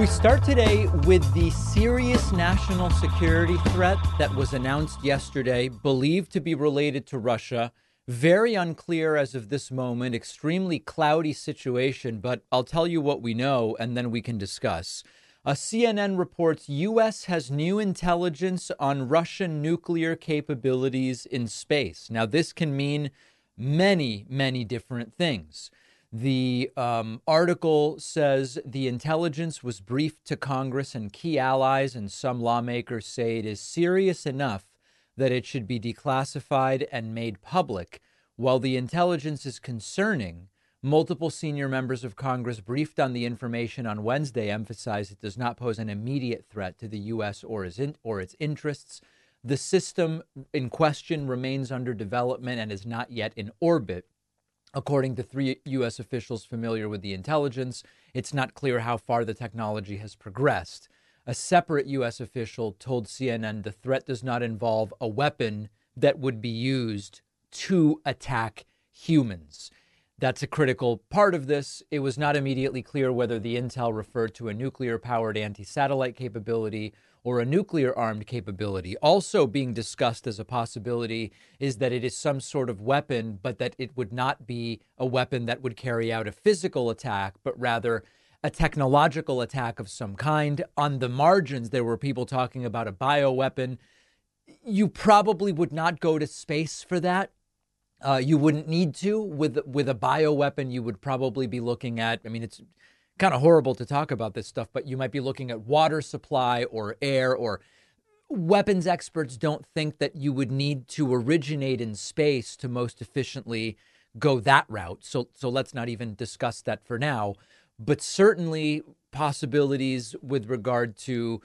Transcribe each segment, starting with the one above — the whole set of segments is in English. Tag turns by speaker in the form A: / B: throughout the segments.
A: We start today with the serious national security threat that was announced yesterday, believed to be related to Russia. Very unclear as of this moment, extremely cloudy situation, but I'll tell you what we know and then we can discuss. CNN reports U.S. has new intelligence on Russian nuclear capabilities in space. Now, this can mean many, many different things. The article says the intelligence was briefed to Congress and key allies, and some lawmakers say it is serious enough that it should be declassified and made public. While the intelligence is concerning, multiple senior members of Congress briefed on the information on Wednesday emphasized it does not pose an immediate threat to the U.S. or its interests. The system in question remains under development and is not yet in orbit. According to 3 U.S. officials familiar with the intelligence, it's not clear how far the technology has progressed. A separate U.S. official told CNN the threat does not involve a weapon that would be used to attack humans. That's a critical part of this. It was not immediately clear whether the intel referred to a nuclear-powered anti-satellite capability or a nuclear-armed capability. Also being discussed as a possibility is that it is some sort of weapon, but that it would not be a weapon that would carry out a physical attack, but rather a technological attack of some kind. On the margins, there were people talking about a bioweapon. You probably would not go to space for that. You wouldn't need to. With a bioweapon, you would probably be looking at, it's kind of horrible to talk about this stuff, but you might be looking at water supply or air, or weapons experts don't think that you would need to originate in space to most efficiently go that route. So let's not even discuss that for now. But certainly possibilities with regard to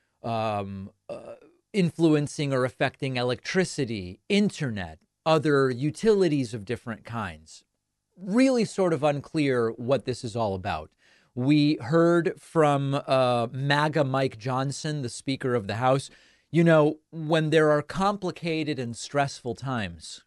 A: influencing or affecting electricity, internet, other utilities of different kinds. Really sort of unclear what this is all about. We heard from MAGA Mike Johnson, the Speaker of the House. You know, when there are complicated and stressful times,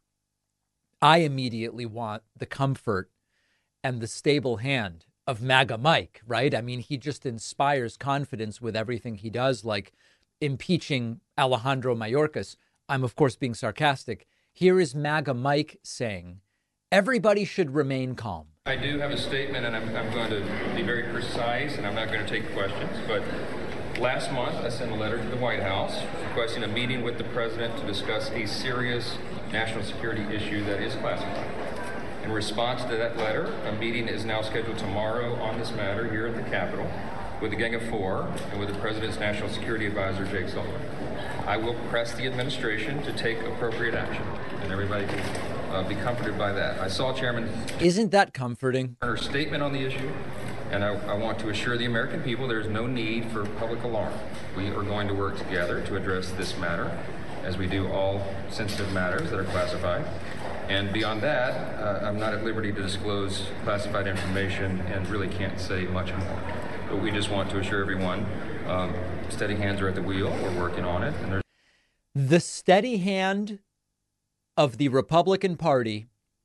A: I immediately want the comfort and the stable hand of MAGA Mike, right? He just inspires confidence with everything he does, like impeaching Alejandro Mayorkas. I'm, of course, being sarcastic. Here is MAGA Mike saying, everybody should remain calm.
B: I do have a statement, and I'm going to be very precise, and I'm not going to take questions. But last month, I sent a letter to the White House requesting a meeting with the president to discuss a serious national security issue that is classified. In response to that letter, a meeting is now scheduled tomorrow on this matter here at the Capitol with the Gang of Four and with the president's national security advisor, Jake Sullivan. I will press the administration to take appropriate action, and everybody can be comforted by that. I saw Chairman...
A: Isn't that comforting?
B: ...her statement on the issue, and I want to assure the American people there is no need for public alarm. We are going to work together to address this matter, as we do all sensitive matters that are classified. And beyond that, I'm not at liberty to disclose classified information and really can't say much more. But we just want to assure everyone, steady hands are at the wheel. We're working on it. And
A: the steady hand of the Republican Party,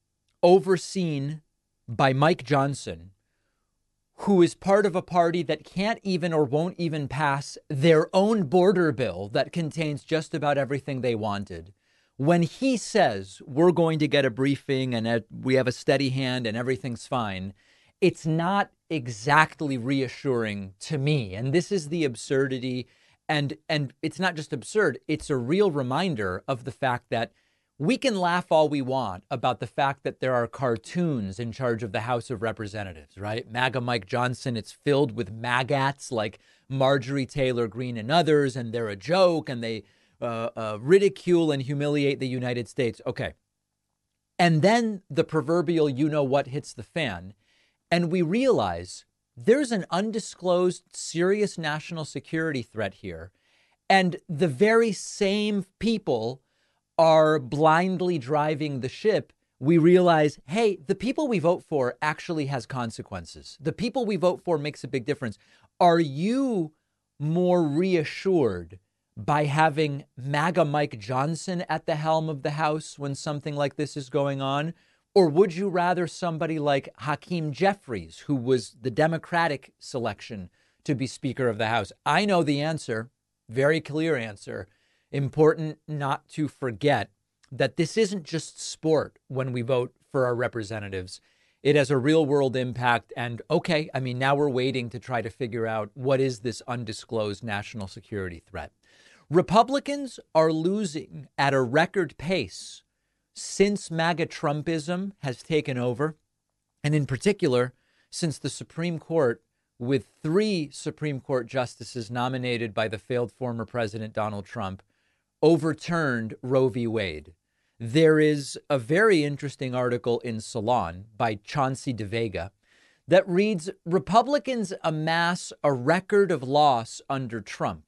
A: overseen by Mike Johnson, who is part of a party that can't even or won't even pass their own border bill that contains just about everything they wanted. When he says we're going to get a briefing and we have a steady hand and everything's fine, it's not exactly reassuring to me. And this is the absurdity. And it's not just absurd. It's a real reminder of the fact that we can laugh all we want about the fact that there are cartoons in charge of the House of Representatives, right? MAGA Mike Johnson, it's filled with magats like Marjorie Taylor Greene and others, and they're a joke, and they ridicule and humiliate the United States. Okay. And then the proverbial you-know-what hits the fan, and we realize there's an undisclosed serious national security threat here, and the very same people are blindly driving the ship. We realize, hey, the people we vote for actually has consequences. The people we vote for makes a big difference. Are you more reassured by having MAGA Mike Johnson at the helm of the House when something like this is going on? Or would you rather somebody like Hakeem Jeffries, who was the Democratic selection to be Speaker of the House? I know the answer, very clear answer. Important not to forget that this isn't just sport when we vote for our representatives. It has a real world impact. And okay, I mean, now we're waiting to try to figure out what is this undisclosed national security threat. Republicans are losing at a record pace since MAGA Trumpism has taken over. And in particular, since the Supreme Court, with 3 Supreme Court justices nominated by the failed former President Donald Trump, overturned Roe v. Wade. There is a very interesting article in Salon by Chauncey DeVega that reads, Republicans amass a record of loss under Trump,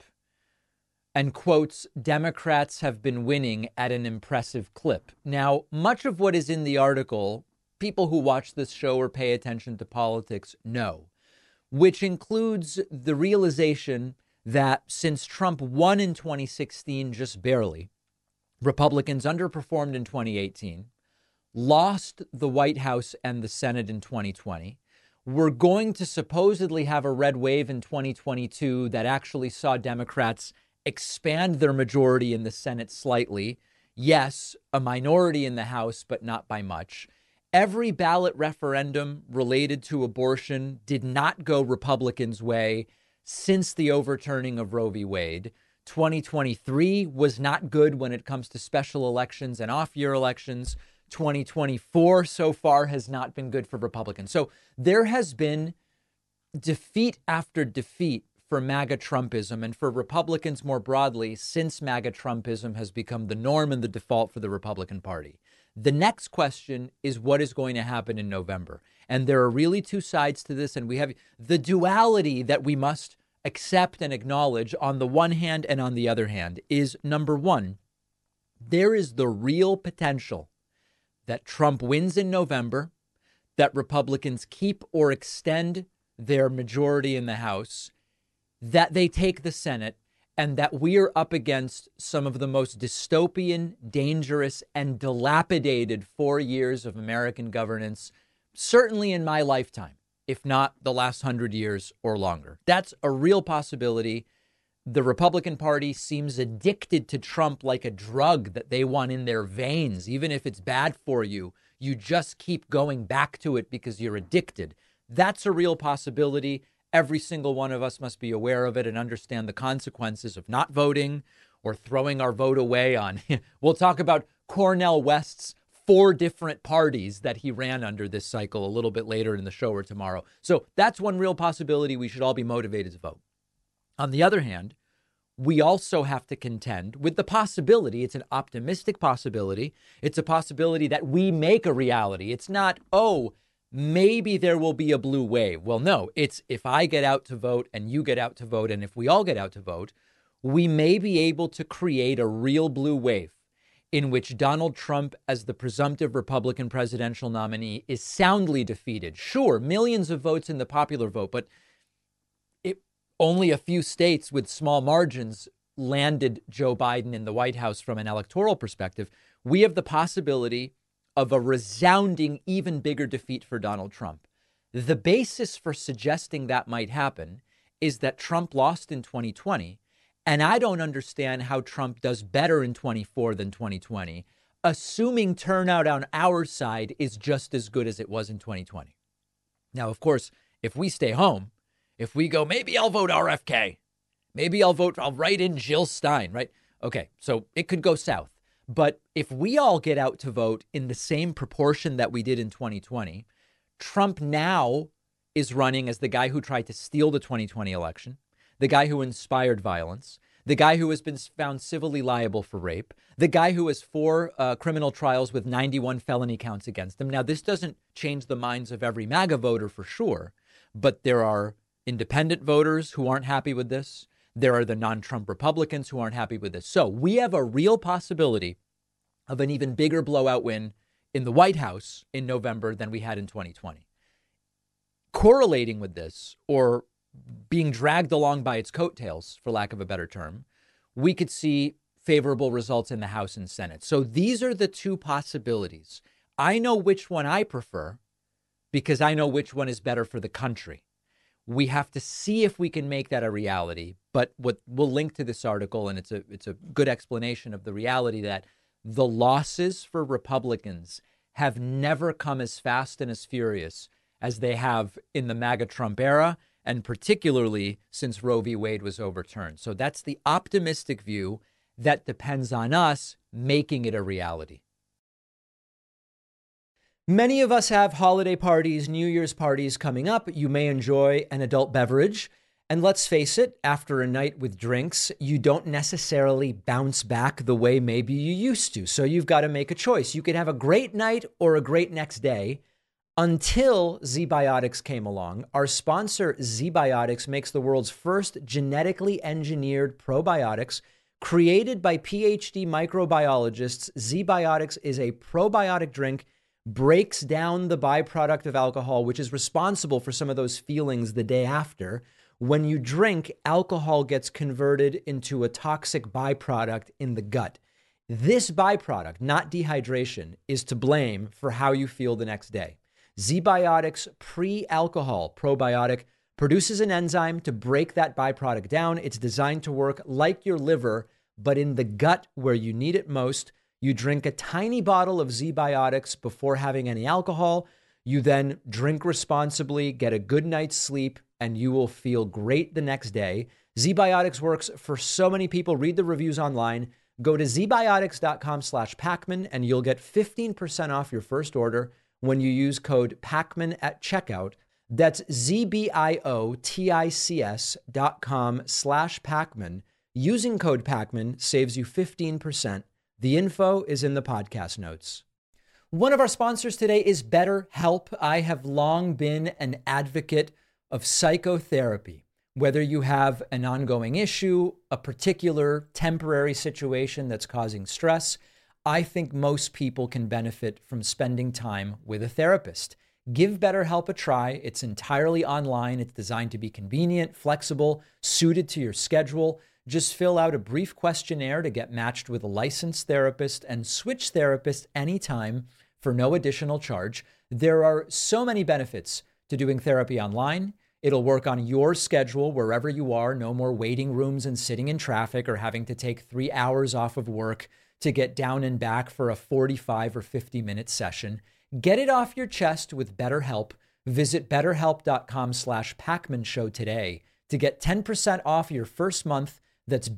A: and quotes, Democrats have been winning at an impressive clip. Now, much of what is in the article, people who watch this show or pay attention to politics know, which includes the realization that since Trump won in 2016, just barely, Republicans underperformed in 2018, lost the White House and the Senate in 2020. We're going to supposedly have a red wave in 2022 that actually saw Democrats expand their majority in the Senate slightly. Yes, a minority in the House, but not by much. Every ballot referendum related to abortion did not go Republicans' way since the overturning of Roe v. Wade. 2023 was not good when it comes to special elections and off-year elections. 2024 so far has not been good for Republicans. So there has been defeat after defeat for MAGA Trumpism and for Republicans more broadly since MAGA Trumpism has become the norm and the default for the Republican Party. The next question is what is going to happen in November. And there are really 2 sides to this. And we have the duality that we must accept and acknowledge on the one hand and on the other hand is, number one, there is the real potential that Trump wins in November, that Republicans keep or extend their majority in the House, that they take the Senate, and that we are up against some of the most dystopian, dangerous, and dilapidated 4 years of American governance, certainly in my lifetime, if not the last 100 years or longer. That's a real possibility. The Republican Party seems addicted to Trump like a drug that they want in their veins. Even if it's bad for you, you just keep going back to it because you're addicted. That's a real possibility. Every single one of us must be aware of it and understand the consequences of not voting or throwing our vote away on. We'll talk about Cornel West's 4 different parties that he ran under this cycle a little bit later in the show or tomorrow. So that's one real possibility. We should all be motivated to vote. On the other hand, we also have to contend with the possibility. It's an optimistic possibility. It's a possibility that we make a reality. It's not, oh, maybe there will be a blue wave. Well, no, it's if I get out to vote and you get out to vote, and if we all get out to vote, we may be able to create a real blue wave in which Donald Trump, as the presumptive Republican presidential nominee, is soundly defeated. Sure, millions of votes in the popular vote, but only a few states with small margins landed Joe Biden in the White House from an electoral perspective. We have the possibility of a resounding, even bigger defeat for Donald Trump. The basis for suggesting that might happen is that Trump lost in 2020, and I don't understand how Trump does better in 24 than 2020, assuming turnout on our side is just as good as it was in 2020. Now, of course, if we stay home, if we go, maybe I'll vote RFK, maybe I'll write in Jill Stein, right? Okay, so it could go south. But if we all get out to vote in the same proportion that we did in 2020, Trump now is running as the guy who tried to steal the 2020 election, the guy who inspired violence, the guy who has been found civilly liable for rape, the guy who has 4 criminal trials with 91 felony counts against him. Now, this doesn't change the minds of every MAGA voter for sure, but there are independent voters who aren't happy with this. There are the non-Trump Republicans who aren't happy with this. So we have a real possibility of an even bigger blowout win in the White House in November than we had in 2020. Correlating with this, or being dragged along by its coattails, for lack of a better term, we could see favorable results in the House and Senate. So these are the 2 possibilities. I know which one I prefer because I know which one is better for the country. We have to see if we can make that a reality. But what we'll link to this article, and it's a good explanation of the reality that the losses for Republicans have never come as fast and as furious as they have in the MAGA Trump era, and particularly since Roe v. Wade was overturned. So that's the optimistic view that depends on us making it a reality. Many of us have holiday parties, New Year's parties coming up. You may enjoy an adult beverage. And let's face it, after a night with drinks, you don't necessarily bounce back the way maybe you used to. So you've got to make a choice. You could have a great night or a great next day until ZBiotics came along. Our sponsor, ZBiotics, makes the world's first genetically engineered probiotics created by PhD microbiologists. ZBiotics is a probiotic drink, breaks down the byproduct of alcohol, which is responsible for some of those feelings the day after. When you drink, alcohol gets converted into a toxic byproduct in the gut. This byproduct, not dehydration, is to blame for how you feel the next day. ZBiotics pre-alcohol probiotic produces an enzyme to break that byproduct down. It's designed to work like your liver, but in the gut where you need it most. You drink a tiny bottle of ZBiotics before having any alcohol. You then drink responsibly, get a good night's sleep, and you will feel great the next day. ZBiotics works for so many people. Read the reviews online. Go to zbiotics.com/Pacman and you'll get 15% off your first order when you use code Pacman at checkout. That's zbiotics.com/Pacman. Using code Pacman saves you 15%. The info is in the podcast notes. One of our sponsors today is BetterHelp. I have long been an advocate of psychotherapy. Whether you have an ongoing issue, a particular temporary situation that's causing stress, I think most people can benefit from spending time with a therapist. Give BetterHelp a try. It's entirely online. It's designed to be convenient, flexible, suited to your schedule. Just fill out a brief questionnaire to get matched with a licensed therapist and switch therapists anytime for no additional charge. There are so many benefits to doing therapy online. It'll work on your schedule wherever you are. No more waiting rooms and sitting in traffic or having to take 3 hours off of work to get down and back for a 45 or 50-minute session. Get it off your chest with BetterHelp. Visit betterhelp.com/Pacman Show today to get 10% off your first month. That's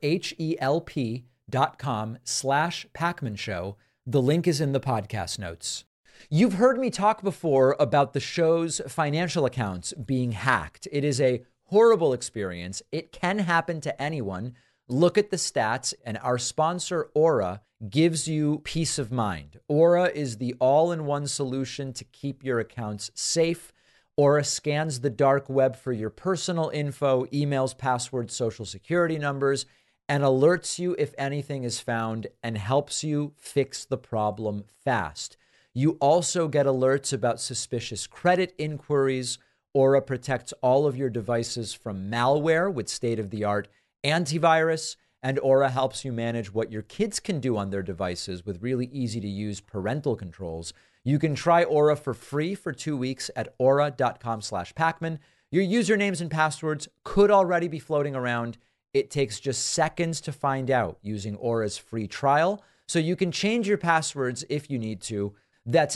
A: betterhelp.com/Pacman Show. The link is in the podcast notes. You've heard me talk before about the show's financial accounts being hacked. It is a horrible experience. It can happen to anyone. Look at the stats, and our sponsor, Aura, gives you peace of mind. Aura is the all-in-one solution to keep your accounts safe. Aura scans the dark web for your personal info, emails, passwords, social security numbers, and alerts you if anything is found and helps you fix the problem fast. You also get alerts about suspicious credit inquiries. Aura protects all of your devices from malware with state-of-the-art antivirus, and Aura helps you manage what your kids can do on their devices with really easy-to-use parental controls. You can try Aura for free for 2 weeks at aura.com/Pacman. Your usernames and passwords could already be floating around. It takes just seconds to find out using Aura's free trial, so you can change your passwords if you need to. That's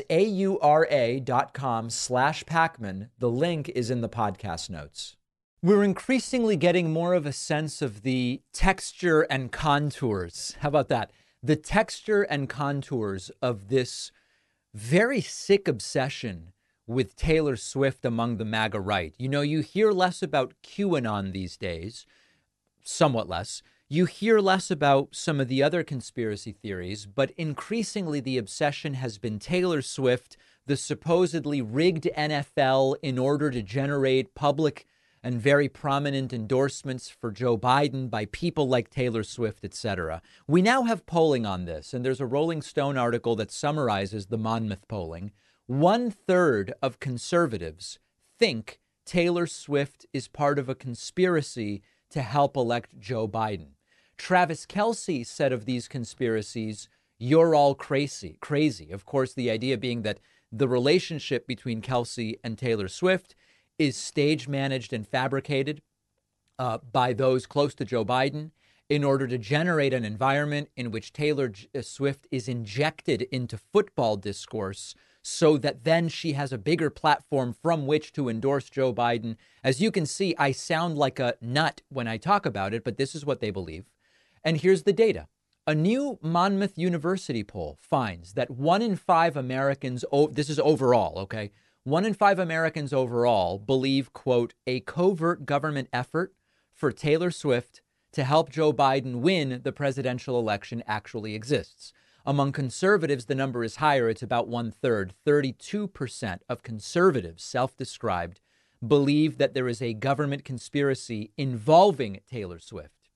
A: aura.com/Pacman. The link is in the podcast notes. We're increasingly getting more of a sense of the texture and contours. How about that? The texture and contours of this very sick obsession with Taylor Swift among the MAGA right. You know, you hear less about QAnon these days, somewhat less. You hear less about some of the other conspiracy theories, but increasingly the obsession has been Taylor Swift, the supposedly rigged NFL in order to generate public and very prominent endorsements for Joe Biden by people like Taylor Swift, etc. We now have polling on this, and there's a Rolling Stone article that summarizes the Monmouth polling. 1/3 of conservatives think Taylor Swift is part of a conspiracy to help elect Joe Biden. Travis Kelce said of these conspiracies, "You're all crazy." Of course, the idea being that the relationship between Kelce and Taylor Swift is stage managed and fabricated by those close to Joe Biden in order to generate an environment in which Taylor Swift is injected into football discourse so that then she has a bigger platform from which to endorse Joe Biden. As you can see, I sound like a nut when I talk about it, but this is what they believe. And here's the data. A new Monmouth University poll finds that 1 in 5 Americans, this is overall, okay? 1 in 5 Americans overall believe, quote, a covert government effort for Taylor Swift to help Joe Biden win the presidential election actually exists. Among conservatives, the number is higher. It's about 1/3. 32% of conservatives, self-described, believe that there is a government conspiracy involving Taylor Swift.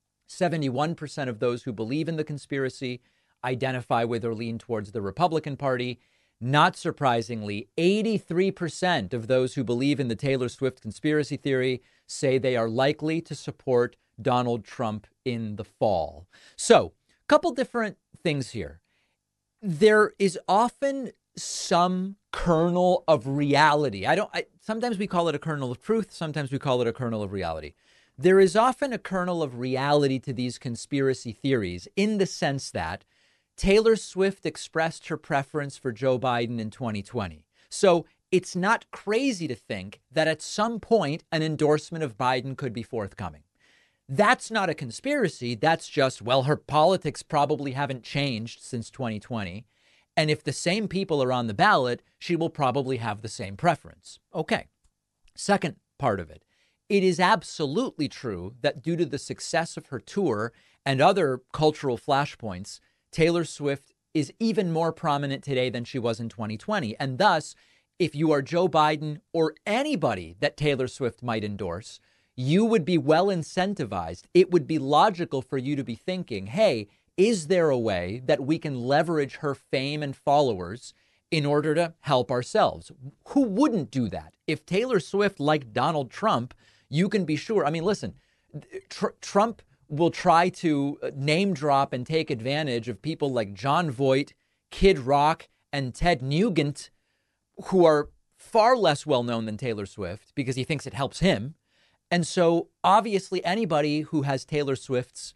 A: 71% of those who believe in the conspiracy identify with or lean towards the Republican Party. Not surprisingly, 83% of those who believe in the Taylor Swift conspiracy theory say they are likely to support Donald Trump in the fall. So, a couple different things here. There is often some kernel of reality. Sometimes we call it a kernel of truth. Sometimes we call it a kernel of reality. There is often a kernel of reality to these conspiracy theories in the sense that Taylor Swift expressed her preference for Joe Biden in 2020. So it's not crazy to think that at some point an endorsement of Biden could be forthcoming. That's not a conspiracy. That's just, well, her politics probably haven't changed since 2020. And if the same people are on the ballot, she will probably have the same preference. Okay. Second part of it. It is absolutely true that due to the success of her tour and other cultural flashpoints, Taylor Swift is even more prominent today than she was in 2020. And thus, if you are Joe Biden or anybody that Taylor Swift might endorse, you would be well incentivized. It would be logical for you to be thinking, hey, is there a way that we can leverage her fame and followers in order to help ourselves? Who wouldn't do that? If Taylor Swift liked Donald Trump, you can be sure. I mean, listen, Trump will try to name drop and take advantage of people like John Voight, Kid Rock, and Ted Nugent, who are far less well known than Taylor Swift because he thinks it helps him. And so obviously anybody who has Taylor Swift's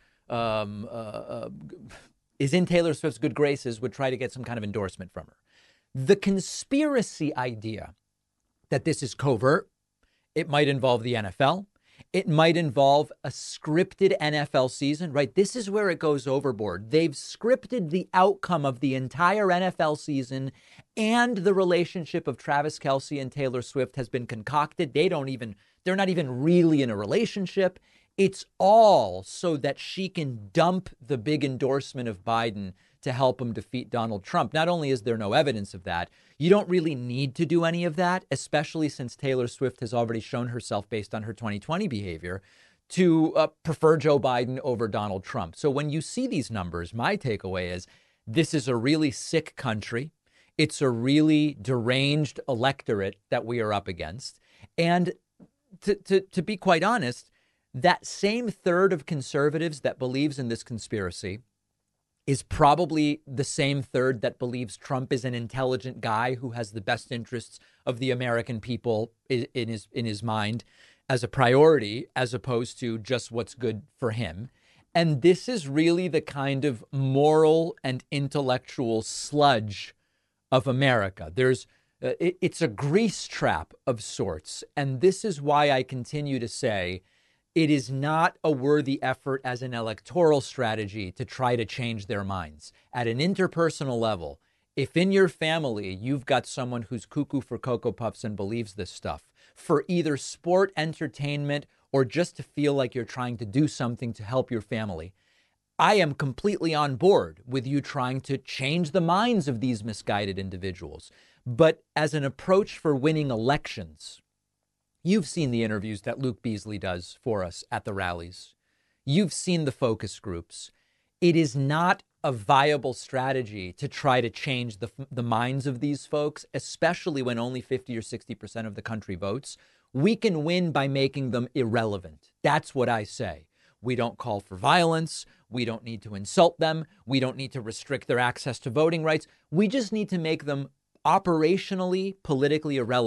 A: is in Taylor Swift's good graces would try to get some kind of endorsement from her. The conspiracy idea that this is covert, it might involve the NFL. It might involve a scripted NFL season, right? This is where it goes overboard. They've scripted the outcome of the entire NFL season, and the relationship of Travis Kelce and Taylor Swift has been concocted. They're not even really in a relationship. It's all so that she can dump the big endorsement of Biden to help him defeat Donald Trump. Not only is there no evidence of that, you don't really need to do any of that, especially since Taylor Swift has already shown herself, based on her 2020 behavior, to prefer Joe Biden over Donald Trump. So when you see these numbers, my takeaway is this is a really sick country. It's a really deranged electorate that we are up against. And to be quite honest, that same third of conservatives that believes in this conspiracy is probably the same third that believes Trump is an intelligent guy who has the best interests of the American people in his mind as a priority, as opposed to just what's good for him. And this is really the kind of moral and intellectual sludge of America. It's a grease trap of sorts. And this is why I continue to say it is not a worthy effort as an electoral strategy to try to change their minds. At an interpersonal level, if in your family you've got someone who's cuckoo for Cocoa Puffs and believes this stuff, for either sport, entertainment, or just to feel like you're trying to do something to help your family, I am completely on board with you trying to change the minds of these misguided individuals. But as an approach for winning elections, you've seen the interviews that Luke Beasley does for us at the rallies. You've seen the focus groups. It is not a viable strategy to try to change the minds of these folks, especially when only 50 or 60% of the country votes. We can win by making them irrelevant. That's what I say. We don't call for violence. We don't need to insult them. We don't need to restrict their access to voting rights. We just need to make them operationally, politically irrelevant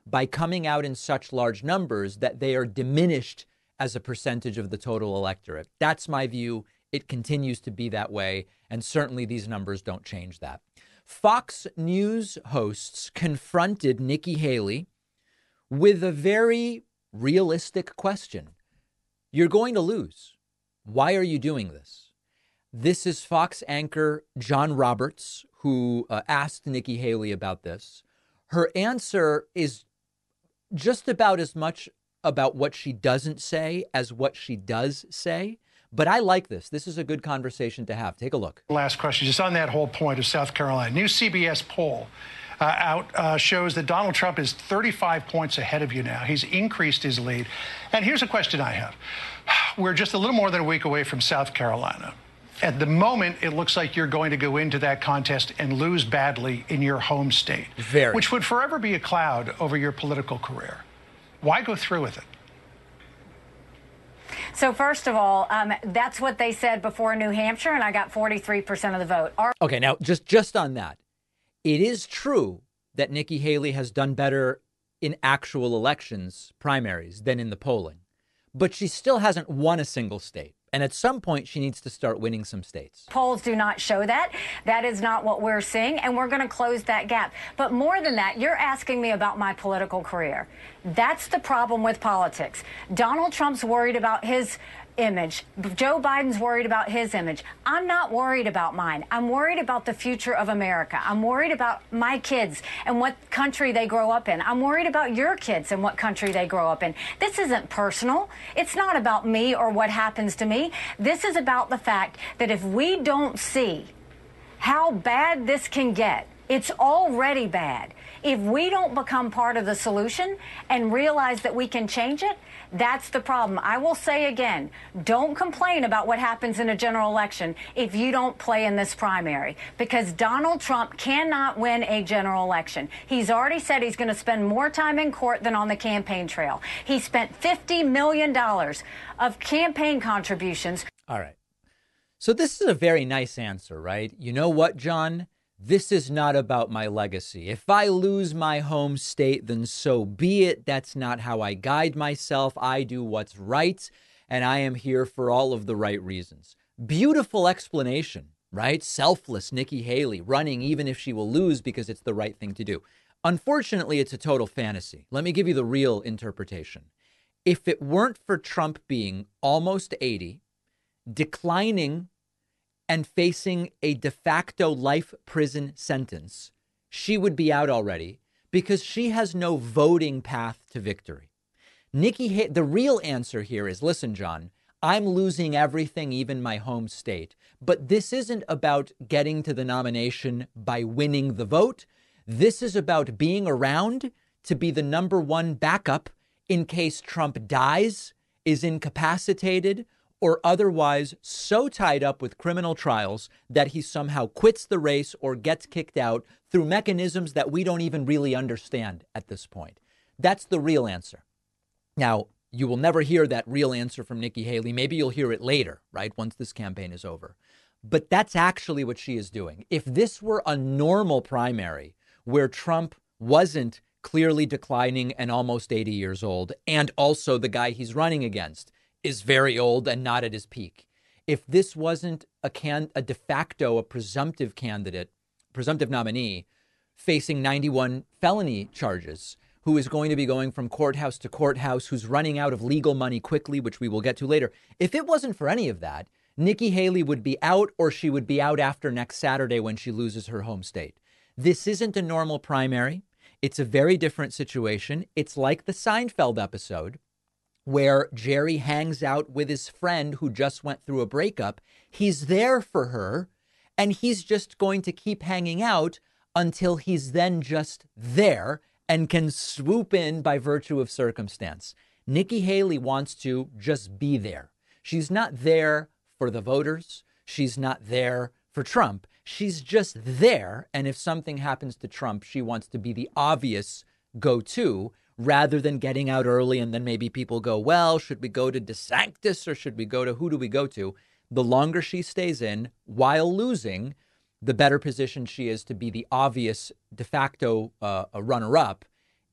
A: by coming out in such large numbers that they are diminished as a percentage of the total electorate. That's my view. It continues to be that way. And certainly these numbers don't change that. Fox News hosts confronted Nikki Haley with a very realistic question. You're going to lose. Why are you doing this? This is Fox anchor John Roberts, who asked Nikki Haley about this. Her answer is just about as much about what she doesn't say as what she does say. But I like this. This is a good conversation to have. Take a look.
C: Last question, just on that whole point of South Carolina. New CBS poll shows that Donald Trump is 35 points ahead of you now. He's increased his lead. And here's a question I have. We're just a little more than a week away from South Carolina. At the moment, it looks like you're going to go into that contest and lose badly in your home state, which would forever be a cloud over your political career. Why go through with it?
D: So first of all, that's what they said before New Hampshire, and I got 43% of the vote.
A: Okay, now just on that, it is true that Nikki Haley has done better in actual elections, primaries, than in the polling, but she still hasn't won a single state. And at some point, she needs to start winning some states.
D: Polls do not show that. That is not what we're seeing, and we're going to close that gap. But more than that, you're asking me about my political career. That's the problem with politics. Donald Trump's worried about his image. Joe Biden's worried about his image. I'm not worried about mine. I'm worried about the future of America. I'm worried about my kids and what country they grow up in. I'm worried about your kids and what country they grow up in. This isn't personal. It's not about me or what happens to me. This is about the fact that if we don't see how bad this can get, it's already bad. If we don't become part of the solution and realize that we can change it, that's the problem. I will say again, don't complain about what happens in a general election if you don't play in this primary, because Donald Trump cannot win a general election. He's already said he's going to spend more time in court than on the campaign trail. He spent $50 million of campaign contributions.
A: All right. So this is a very nice answer, right? You know what, John? This is not about my legacy. If I lose my home state, then so be it. That's not how I guide myself. I do what's right, and I am here for all of the right reasons. Beautiful explanation, right? Selfless Nikki Haley running even if she will lose because it's the right thing to do. Unfortunately, it's a total fantasy. Let me give you the real interpretation. If it weren't for Trump being almost 80, declining and facing a de facto life prison sentence, she would be out already because she has no voting path to victory. The real answer here is, listen, John, I'm losing everything, even my home state. But this isn't about getting to the nomination by winning the vote. This is about being around to be the number one backup in case Trump dies, is incapacitated, or otherwise so tied up with criminal trials that he somehow quits the race or gets kicked out through mechanisms that we don't even really understand at this point. That's the real answer. Now, you will never hear that real answer from Nikki Haley. Maybe you'll hear it later, right, once this campaign is over. But that's actually what she is doing. If this were a normal primary where Trump wasn't clearly declining and almost 80 years old, and also the guy he's running against is very old and not at his peak. If this wasn't a de facto, a presumptive candidate, presumptive nominee facing 91 felony charges, who is going to be going from courthouse to courthouse, who's running out of legal money quickly, which we will get to later. If it wasn't for any of that, Nikki Haley would be out, or she would be out after next Saturday when she loses her home state. This isn't a normal primary. It's a very different situation. It's like the Seinfeld episode where Jerry hangs out with his friend who just went through a breakup. He's there for her, and he's just going to keep hanging out until he's then just there and can swoop in by virtue of circumstance. Nikki Haley wants to just be there. She's not there for the voters. She's not there for Trump. She's just there. And if something happens to Trump, she wants to be the obvious go-to, rather than getting out early and then maybe people go, well, should we go to DeSantis or should we go to who do we go to? The longer she stays in while losing, the better position she is to be the obvious de facto runner-up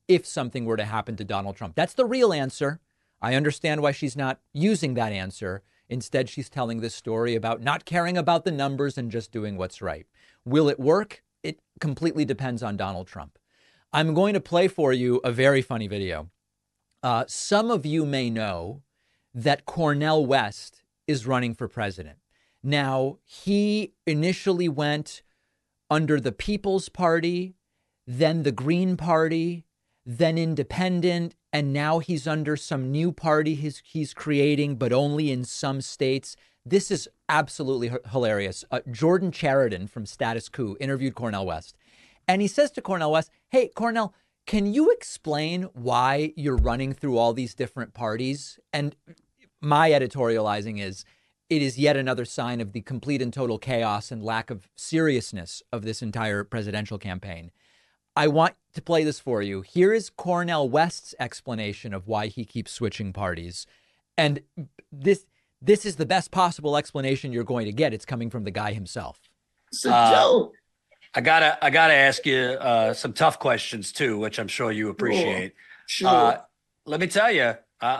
A: if something were to happen to Donald Trump. That's the real answer. I understand why she's not using that answer. Instead, she's telling this story about not caring about the numbers and just doing what's right. Will it work? It completely depends on Donald Trump. I'm going to play for you a very funny video. Some of you may know that Cornel West is running for president. Now, he initially went under the People's Party, then the Green Party, then Independent, and now he's under some new party he's creating, but only in some states. This is absolutely hilarious. Jordan Chariton from Status Coup interviewed Cornel West, and he says to Cornel West, hey, Cornel, can you explain why you're running through all these different parties? And my editorializing is, it is yet another sign of the complete and total chaos and lack of seriousness of this entire presidential campaign. I want to play this for you. Here is Cornel West's explanation of why he keeps switching parties. And this is the best possible explanation you're going to get. It's coming from the guy himself.
E: It's a joke. I gotta ask you some tough questions too, which I'm sure you appreciate.
F: Sure.
E: Let me tell you,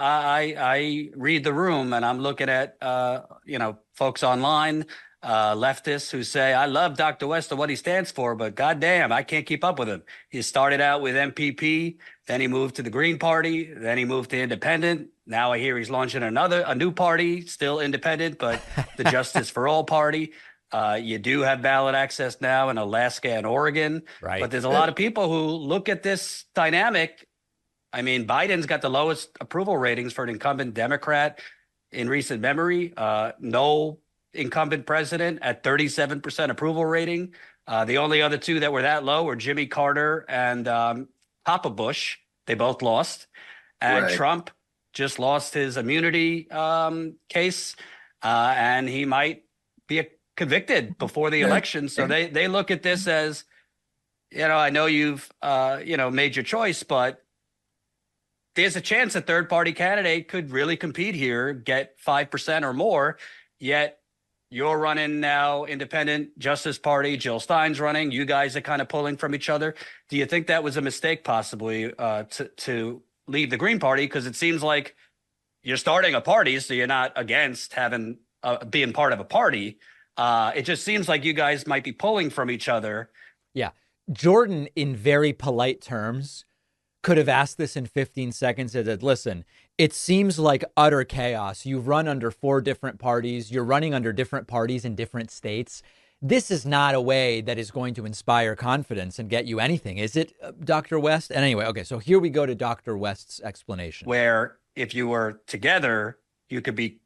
E: I read the room, and I'm looking at folks online, leftists who say, I love Dr. West and what he stands for, but goddamn, I can't keep up with him. He started out with MPP, then he moved to the Green Party, then he moved to Independent. Now I hear he's launching a new party, still independent, but the Justice for All Party. You do have ballot access now in Alaska and Oregon,
A: right?
E: But there's a lot of people who look at this dynamic. I mean, Biden's got the lowest approval ratings for an incumbent Democrat in recent memory. No incumbent president at 37% approval rating. The only other two that were that low were Jimmy Carter and Papa Bush. They both lost. And
F: Right.
E: Trump just lost his immunity case, and he might be convicted before the election. So they look at this as, I know you've, made your choice, but there's a chance a third-party candidate could really compete here, get 5% or more, yet you're running now Independent, Justice Party, Jill Stein's running. You guys are kind of pulling from each other. Do you think that was a mistake possibly to leave the Green Party? Because it seems like you're starting a party, so you're not against having being part of a party. It just seems like you guys might be pulling from each other.
A: Yeah. Jordan, in very polite terms, could have asked this in 15 seconds and said, listen, it seems like utter chaos. You run under 4 different parties. You're running under different parties in different states. This is not a way that is going to inspire confidence and get you anything, is it, Dr. West? And anyway, okay, so here we go to Dr. West's explanation.
E: Where if you were together, you could be,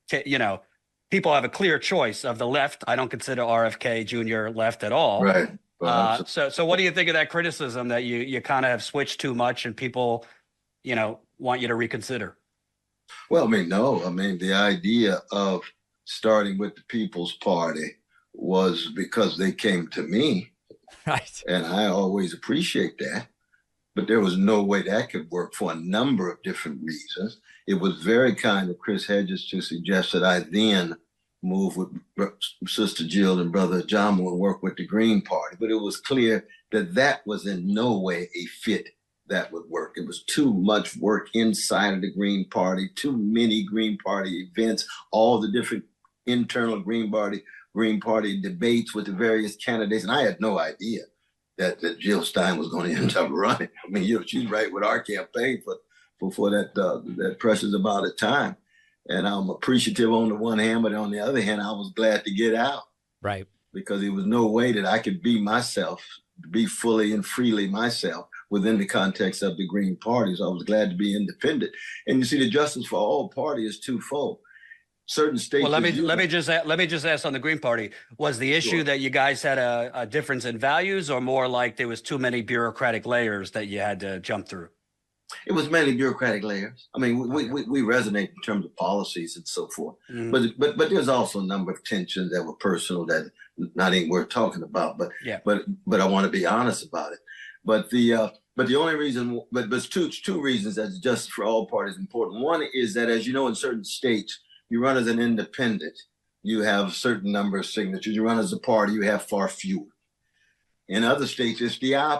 E: people have a clear choice of the left. I don't consider RFK Jr. left at all.
F: Right.
E: So what do you think of that criticism that you kind of have switched too much and people, want you to reconsider?
F: Well, the idea of starting with the People's Party was because they came to me.
A: Right.
F: And I always appreciate that. But there was no way that could work for a number of different reasons. It was very kind of Chris Hedges to suggest that I then move with Sister Jill and Brother Jamo and work with the Green Party. But it was clear that that was in no way a fit that would work. It was too much work inside of the Green Party, too many Green Party events, all the different internal Green Party debates with the various candidates. And I had no idea that Jill Stein was going to end up running. She's right with our campaign for that precious amount of time. And I'm appreciative on the one hand, but on the other hand, I was glad to get out.
A: Right.
F: Because there was no way that I could be myself, be fully and freely myself within the context of the Green Party. So I was glad to be independent. And you see, the Justice for All Party is twofold. Certain states.
E: Well, let me just ask on the Green Party. Was the issue that you guys had a difference in values, or more like there was too many bureaucratic layers that you had to jump through?
F: It was many bureaucratic layers. We resonate in terms of policies and so forth. Mm. But there's also a number of tensions that were personal that not ain't worth talking about. But I want to be honest about it. But the only reason, but there's two reasons that Justice for All Parties is important. One is that, as you know, in certain states, you run as an independent, you have a certain number of signatures. You run as a party, you have far fewer. In other states, it's the opposite.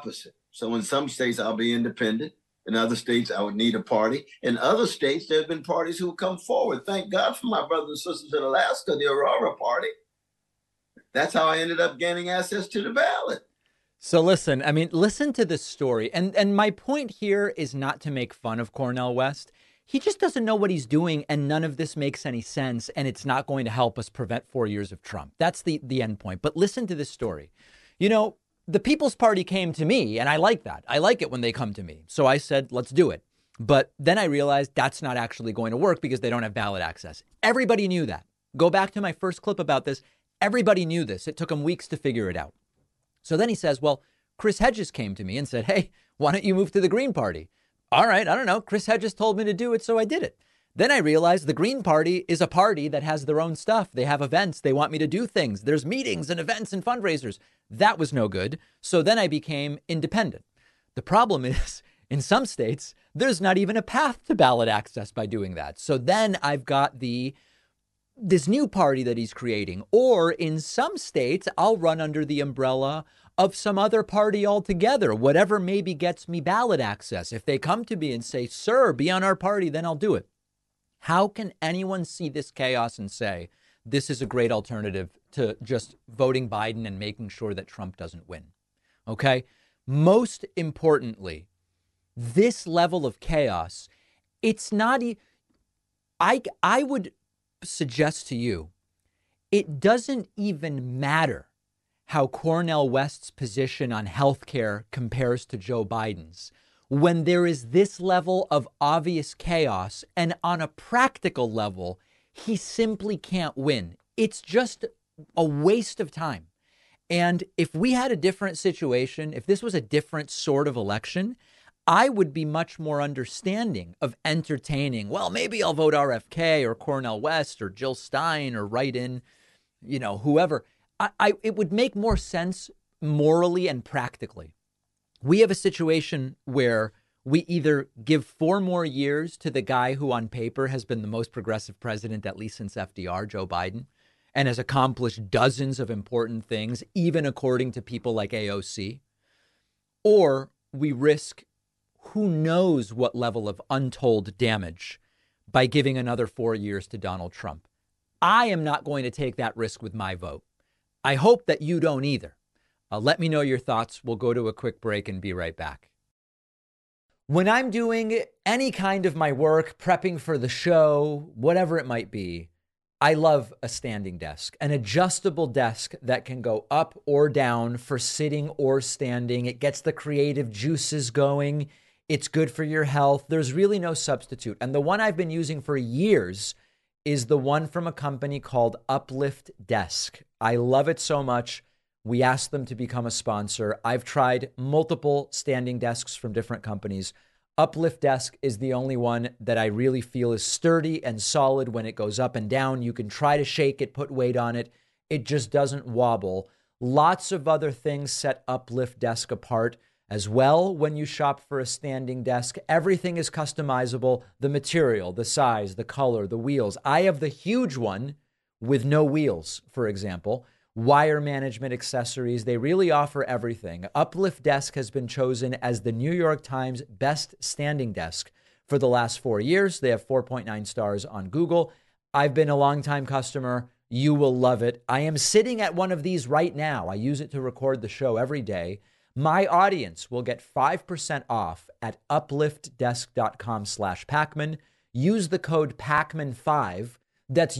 F: So in some states, I'll be independent. In other states, I would need a party. In other states, there have been parties who come forward. Thank God for my brothers and sisters in Alaska, the Aurora Party. That's how I ended up gaining access to the ballot.
A: So listen, I mean, listen to this story. And my point here is not to make fun of Cornel West. He just doesn't know what he's doing, and none of this makes any sense, and it's not going to help us prevent 4 years of Trump. That's the end point. But listen to this story. You know, the People's Party came to me, and I like that. I like it when they come to me. So I said, let's do it. But then I realized that's not actually going to work because they don't have ballot access. Everybody knew that. Go back to my first clip about this. Everybody knew this. It took them weeks to figure it out. So then he says, well, Chris Hedges came to me and said, hey, why don't you move to the Green Party? All right, I don't know. Chris Hedges told me to do it, so I did it. Then I realized the Green Party is a party that has their own stuff. They have events. They want me to do things. There's meetings and events and fundraisers. That was no good. So then I became independent. The problem is, in some states, there's not even a path to ballot access by doing that. So then I've got this new party that he's creating. Or in some states, I'll run under the umbrella of some other party altogether, whatever maybe gets me ballot access. If they come to me and say, sir, be on our party, then I'll do it. How can anyone see this chaos and say this is a great alternative to just voting Biden and making sure that Trump doesn't win? OK, most importantly, this level of chaos, it's not. I would suggest to you, it doesn't even matter how Cornel West's position on health care compares to Joe Biden's when there is this level of obvious chaos, and on a practical level, he simply can't win. It's just a waste of time. And if we had a different situation, if this was a different sort of election, I would be much more understanding of entertaining, well, maybe I'll vote RFK or Cornel West or Jill Stein or write in, whoever. It would make more sense morally and practically. We have a situation where we either give 4 more years to the guy who on paper has been the most progressive president, at least since FDR, Joe Biden, and has accomplished dozens of important things, even according to people like AOC, or we risk who knows what level of untold damage by giving another 4 years to Donald Trump. I am not going to take that risk with my vote. I hope that you don't either. Let me know your thoughts. We'll go to a quick break and be right back. When I'm doing any kind of my work, prepping for the show, whatever it might be, I love a standing desk, an adjustable desk that can go up or down for sitting or standing. It gets the creative juices going. It's good for your health. There's really no substitute. And the one I've been using for years is the one from a company called Uplift Desk. I love it so much. We asked them to become a sponsor. I've tried multiple standing desks from different companies. Uplift Desk is the only one that I really feel is sturdy and solid when it goes up and down. You can try to shake it, put weight on it. It just doesn't wobble. Lots of other things set Uplift Desk apart as well when you shop for a standing desk. Everything is customizable. The material, the size, the color, the wheels. I have the huge one with no wheels, for example. Wire management accessories. They really offer everything. Uplift Desk has been chosen as the New York Times best standing desk for the last 4 years. They have 4.9 stars on Google. I've been a longtime customer. You will love it. I am sitting at one of these right now. I use it to record the show every day. My audience will get 5% off at upliftdesk.com/Pacman. Use the code Pacman5. That's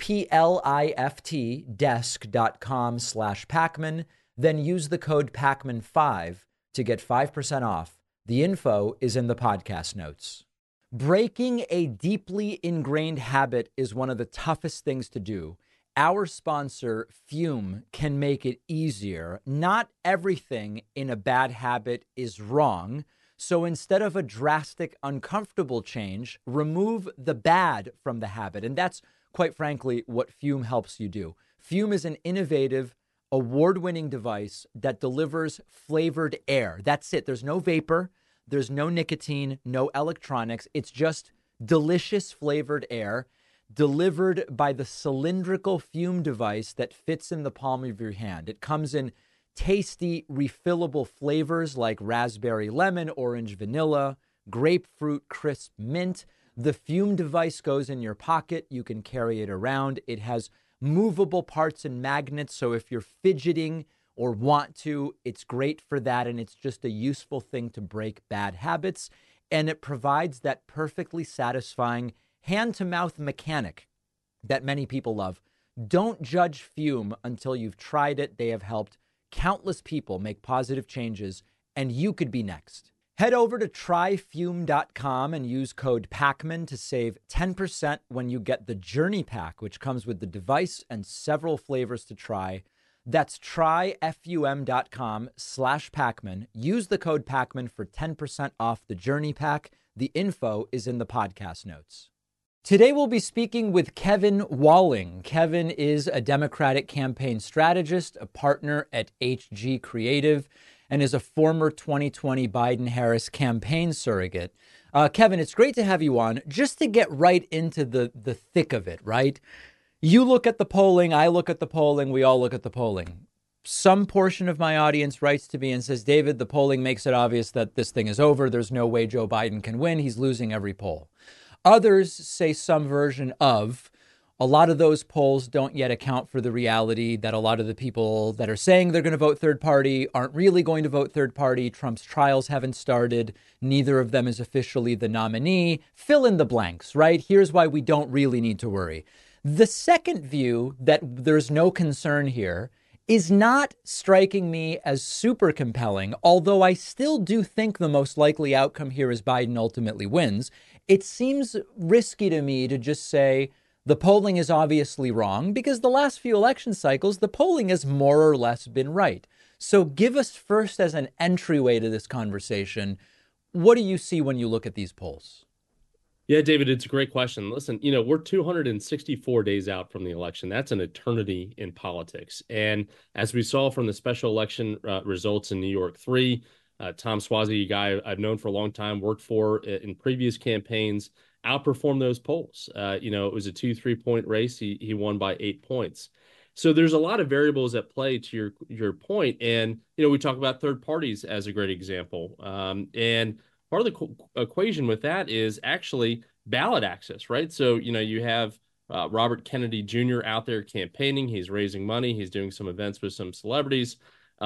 A: UPLIFT desk.com/Pacman. Then use the code Pacman5 to get 5% off. The info is in the podcast notes. Breaking a deeply ingrained habit is one of the toughest things to do. Our sponsor, Fume, can make it easier. Not everything in a bad habit is wrong. So instead of a drastic, uncomfortable change, remove the bad from the habit. And that's quite frankly what Fume helps you do. Fume is an innovative, award-winning device that delivers flavored air. That's it. There's no vapor. There's no nicotine, no electronics. It's just delicious flavored air delivered by the cylindrical Fume device that fits in the palm of your hand. It comes in tasty, refillable flavors like raspberry lemon, orange vanilla, grapefruit crisp mint. The Fume device goes in your pocket. You can carry it around. It has movable parts and magnets, so if you're fidgeting or want to, it's great for that, and it's just a useful thing to break bad habits. And it provides that perfectly satisfying hand-to-mouth mechanic that many people love. Don't judge Fume until you've tried it. They have helped countless people make positive changes, and you could be next. Head over to tryfume.com and use code PACMAN to save 10% when you get the Journey Pack, which comes with the device and several flavors to try. That's tryfum.com/Pacman. Use the code Pacman for 10% off the Journey Pack. The info is in the podcast notes. Today we'll be speaking with Kevin Walling. Kevin is a Democratic campaign strategist, a partner at HG Creative, and is a former 2020 Biden-Harris campaign surrogate. Kevin, it's great to have you on. Just to get right into the thick of it, right? You look at the polling, I look at the polling, we all look at the polling. Some portion of my audience writes to me and says, David, the polling makes it obvious that this thing is over. There's no way Joe Biden can win. He's losing every poll. Others say some version of, a lot of those polls don't yet account for the reality that a lot of the people that are saying they're going to vote third party aren't really going to vote third party. Trump's trials haven't started. Neither of them is officially the nominee. Fill in the blanks, right? Here's why we don't really need to worry. The second view, that there's no concern here, is not striking me as super compelling, although I still do think the most likely outcome here is Biden ultimately wins. It seems risky to me to just say the polling is obviously wrong, because the last few election cycles, the polling has more or less been right. So give us first, as an entryway to this conversation, what do you see when you look at these polls?
G: Yeah, David, it's a great question. Listen, we're 264 days out from the election. That's an eternity in politics. And as we saw from the special election results in New York 3, Tom Suozzi, a guy I've known for a long time, worked for in previous campaigns, outperformed those polls. It was a 2-3 point race. He won by 8 points. So there's a lot of variables at play to your point. And, we talk about third parties as a great example. And part of the equation with that is actually ballot access, right? So, you have Robert Kennedy Jr. out there campaigning. He's raising money. He's doing some events with some celebrities.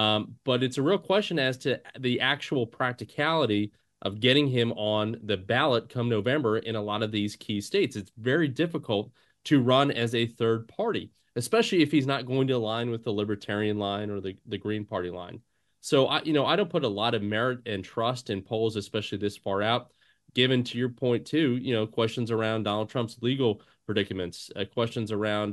G: But it's a real question as to the actual practicality of getting him on the ballot come November in a lot of these key states. It's very difficult to run as a third party, especially if he's not going to align with the Libertarian line or the Green Party line. So, I don't put a lot of merit and trust in polls, especially this far out, given, to your point too, questions around Donald Trump's legal predicaments, questions around,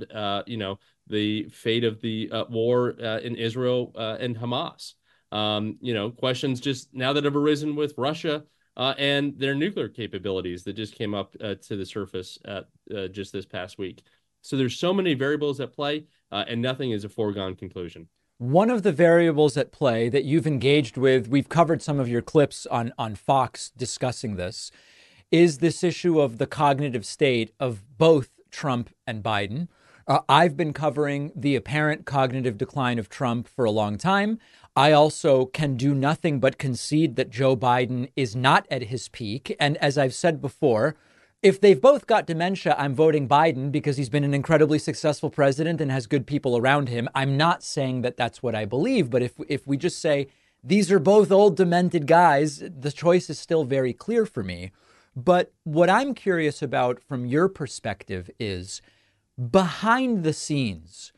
G: the fate of the war in Israel and Hamas. Questions just now that have arisen with Russia and their nuclear capabilities that just came up to the surface just this past week. So there's so many variables at play, and nothing is a foregone conclusion.
A: One of the variables at play that you've engaged with, we've covered some of your clips on Fox discussing this, is this issue of the cognitive state of both Trump and Biden. I've been covering the apparent cognitive decline of Trump for a long time. I also can do nothing but concede that Joe Biden is not at his peak. And as I've said before, if they've both got dementia, I'm voting Biden because he's been an incredibly successful president and has good people around him. I'm not saying that that's what I believe. But if we just say these are both old, demented guys, the choice is still very clear for me. But what I'm curious about from your perspective is, behind the scenes,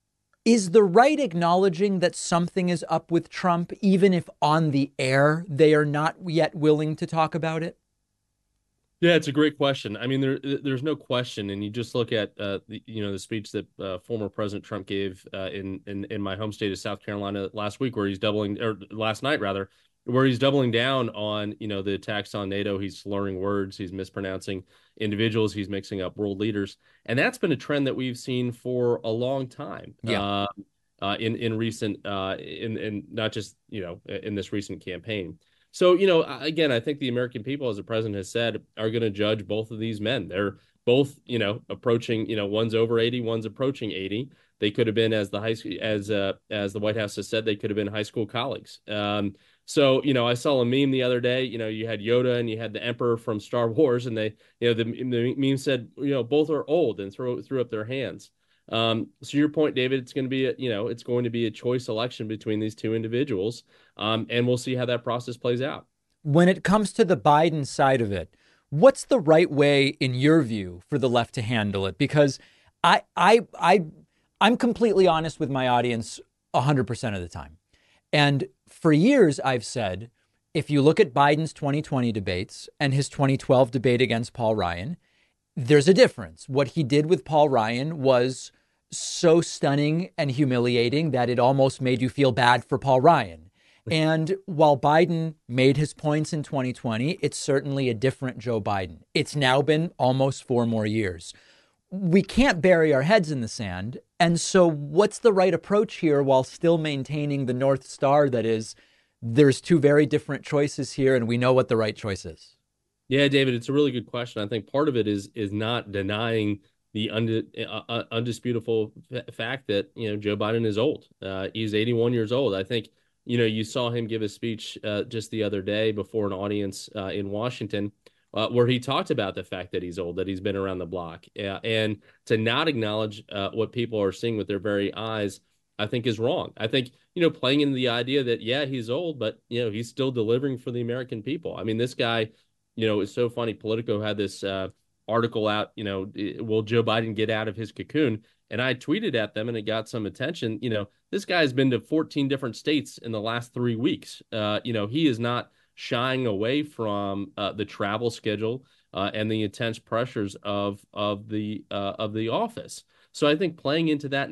A: is the right acknowledging that something is up with Trump, even if on the air they are not yet willing to talk about it?
G: Yeah, it's a great question. I mean, there's no question, and you just look at the speech that former President Trump gave in my home state of South Carolina last week, last night rather, where he's doubling down on the attacks on NATO. He's slurring words, he's mispronouncing individuals, he's mixing up world leaders, and that's been a trend that we've seen for a long time.
A: Yeah.
G: In recent in not just in this recent campaign. So, again, I think the American people, as the president has said, are going to judge both of these men. They're both, approaching, one's over 80, one's approaching 80. They could have been, as the high school, as the White House has said, they could have been high school colleagues. So, I saw a meme the other day. You had Yoda and you had the Emperor from Star Wars, and they, the meme said, both are old, and threw up their hands. So your point, David, it's going to be it's going to be a choice election between these two individuals, and we'll see how that process plays out.
A: When it comes to the Biden side of it, what's the right way, in your view, for the left to handle it? Because I'm completely honest with my audience 100% of the time. And for years, I've said, if you look at Biden's 2020 debates and his 2012 debate against Paul Ryan, there's a difference. What he did with Paul Ryan was so stunning and humiliating that it almost made you feel bad for Paul Ryan. And while Biden made his points in 2020, it's certainly a different Joe Biden. It's now been almost 4 more years. We can't bury our heads in the sand. And so what's the right approach here while still maintaining the North Star that is, there's 2 very different choices here and we know what the right choice is?
G: Yeah, David, it's a really good question. I think part of it is not denying the undisputable fact that, Joe Biden is old. He's 81 years old. I think, you saw him give a speech just the other day before an audience in Washington where he talked about the fact that he's old, that he's been around the block. And to not acknowledge what people are seeing with their very eyes, I think is wrong. I think, playing into the idea that, yeah, he's old, but, he's still delivering for the American people. I mean, this guy, it's so funny. Politico had this article out, will Joe Biden get out of his cocoon? And I tweeted at them and it got some attention. This guy's been to 14 different states in the last 3 weeks. He is not shying away from the travel schedule and the intense pressures of the office. So I think playing into that,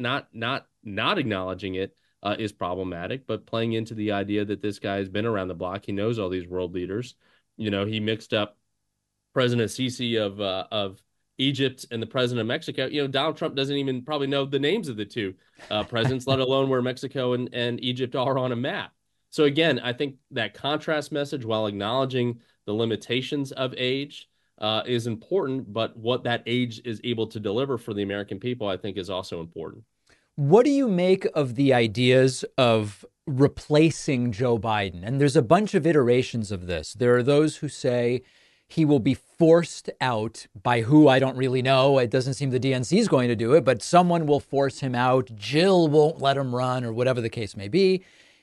G: not acknowledging it is problematic, but playing into the idea that this guy has been around the block. He knows all these world leaders. He mixed up President Sisi of Egypt and the president of Mexico. Donald Trump doesn't even probably know the names of the two presidents, let alone where Mexico and Egypt are on a map. So again, I think that contrast message, while acknowledging the limitations of age, is important, but what that age is able to deliver for the American people, I think, is also important.
A: What do you make of the ideas of replacing Joe Biden? And there's a bunch of iterations of this. There are those who say he will be forced out by who I don't really know. It doesn't seem the DNC is going to do it, but someone will force him out. Jill won't let him run, or whatever the case may be.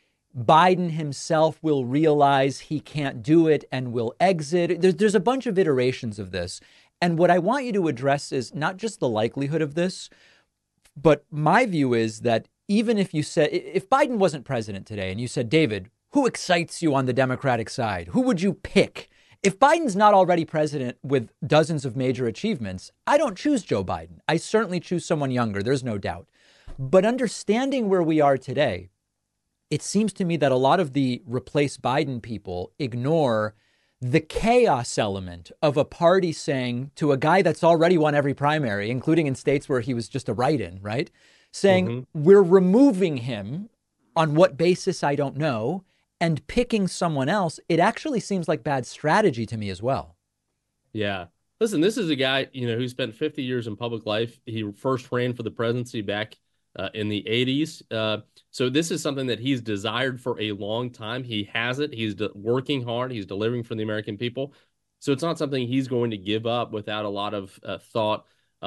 A: Biden himself will realize he can't do it and will exit. There's a bunch of iterations of this. And what I want you to address is not just the likelihood of this, but my view is that even if you said, if Biden wasn't president today and you said, David, who excites you on the Democratic side? Who would you pick? If Biden's not already president with dozens of major achievements, I don't choose Joe Biden. I certainly choose someone younger. There's no doubt. But understanding where we are today, it seems to me that a lot of the replace Biden people ignore the chaos element of a party saying to a guy that's already won every primary, including in states where he was just a write-in, right? Saying we're removing him on what basis, I don't know, and picking someone else. It actually seems like bad strategy to me as well.
G: Yeah. Listen, this is a guy, who spent 50 years in public life. He first ran for the presidency back in the 80s. So this is something that he's desired for a long time. He has it. He's working hard. He's delivering for the American people. So it's not something he's going to give up without a lot of thought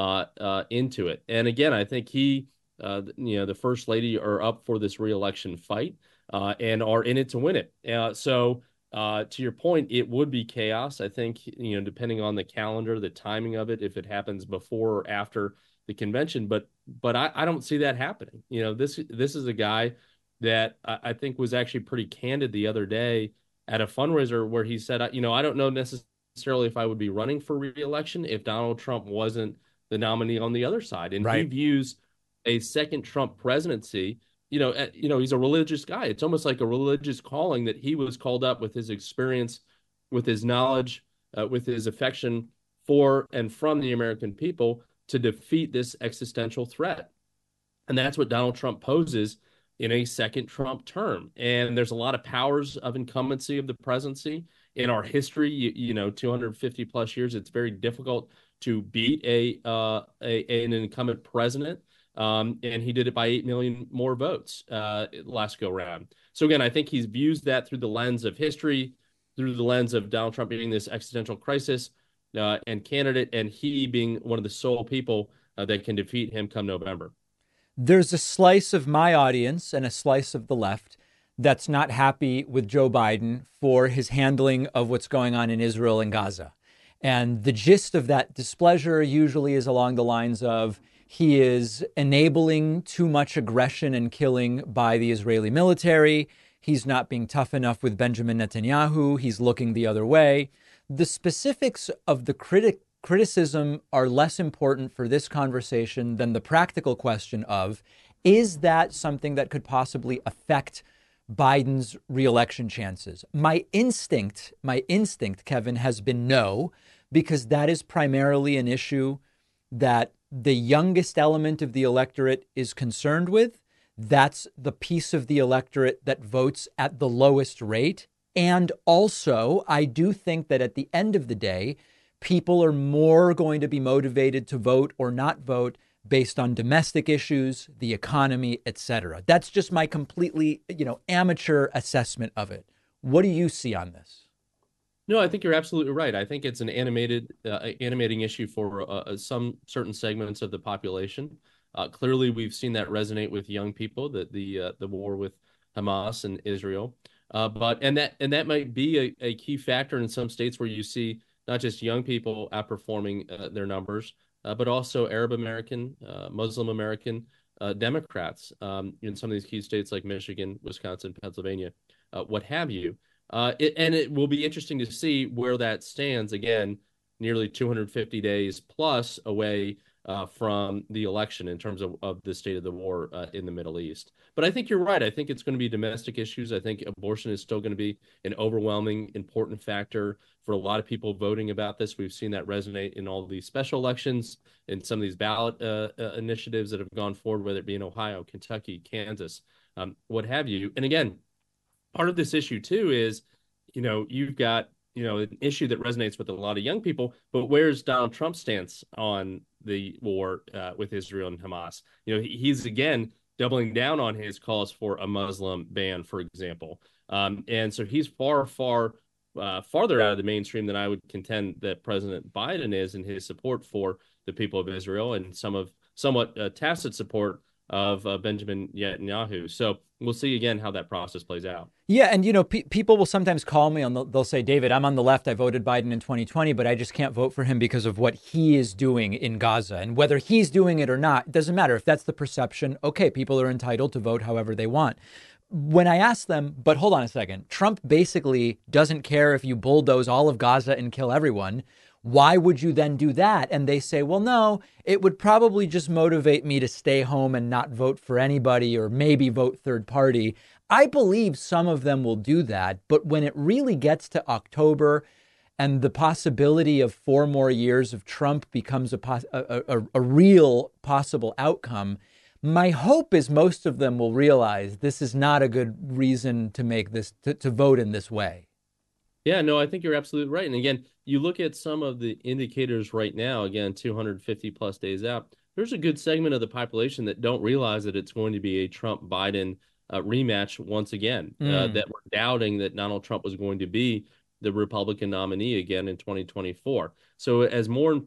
G: into it. And again, I think he, the first lady are up for this reelection fight and are in it to win it. So to your point, it would be chaos. I think, depending on the calendar, the timing of it, if it happens before or after the convention, but I don't see that happening. This is a guy that I think was actually pretty candid the other day at a fundraiser where he said, I don't know necessarily if I would be running for re-election if Donald Trump wasn't the nominee on the other side. And He views a second Trump presidency, he's a religious guy. It's almost like a religious calling that he was called up with his experience, with his knowledge, with his affection for and from the American people to defeat this existential threat. And that's what Donald Trump poses in a second Trump term. And there's a lot of powers of incumbency of the presidency in our history, 250 plus years. It's very difficult to beat an incumbent president. And he did it by 8 million more votes last go round. So again, I think he views that through the lens of history, through the lens of Donald Trump being this existential crisis and candidate, and he being one of the sole people that can defeat him come November.
A: There's a slice of my audience and a slice of the left that's not happy with Joe Biden for his handling of what's going on in Israel and Gaza. And the gist of that displeasure usually is along the lines of he is enabling too much aggression and killing by the Israeli military. He's not being tough enough with Benjamin Netanyahu. He's looking the other way. The specifics of the criticism are less important for this conversation than the practical question of, is that something that could possibly affect Biden's reelection chances? My instinct, Kevin, has been no, because that is primarily an issue that the youngest element of the electorate is concerned with. That's the piece of the electorate that votes at the lowest rate. And also, I do think that at the end of the day, people are more going to be motivated to vote or not vote based on domestic issues, the economy, et cetera. That's just my completely, amateur assessment of it. What do you see on this?
G: No, I think you're absolutely right. I think it's an animating issue for some certain segments of the population. Clearly, we've seen that resonate with young people, the war with Hamas and Israel. But that might be a key factor in some states where you see not just young people outperforming their numbers, but also Arab American, Muslim American Democrats in some of these key states like Michigan, Wisconsin, Pennsylvania, what have you. And it will be interesting to see where that stands, again, nearly 250 days plus away from the election in terms of the state of the war in the Middle East. But I think you're right. I think it's going to be domestic issues. I think abortion is still going to be an overwhelming, important factor for a lot of people voting about this. We've seen that resonate in all these special elections, in some of these ballot initiatives that have gone forward, whether it be in Ohio, Kentucky, Kansas, what have you. And again, part of this issue, too, is, you've got, an issue that resonates with a lot of young people, but where's Donald Trump's stance on the war with Israel and Hamas? He's, again, doubling down on his calls for a Muslim ban, for example. And so he's farther out of the mainstream than I would contend that President Biden is in his support for the people of Israel and somewhat tacit support of Benjamin Netanyahu. So we'll see again how that process plays out.
A: Yeah. And, people will sometimes call me and they'll say, David, I'm on the left. I voted Biden in 2020, but I just can't vote for him because of what he is doing in Gaza. And whether he's doing it or not, it doesn't matter. If that's the perception, okay, people are entitled to vote however they want. When I ask them, but hold on a second, Trump basically doesn't care if you bulldoze all of Gaza and kill everyone. Why would you then do that? And they say, well, no, it would probably just motivate me to stay home and not vote for anybody or maybe vote third party. I believe some of them will do that. But when it really gets to October and the possibility of 4 more years of Trump becomes a real possible outcome, my hope is most of them will realize this is not a good reason to make this, to vote in this way.
G: Yeah, no, I think you're absolutely right. And again, you look at some of the indicators right now, again, 250 plus days out, there's a good segment of the population that don't realize that it's going to be a Trump-Biden rematch once again, that were doubting that Donald Trump was going to be the Republican nominee again in 2024. So as more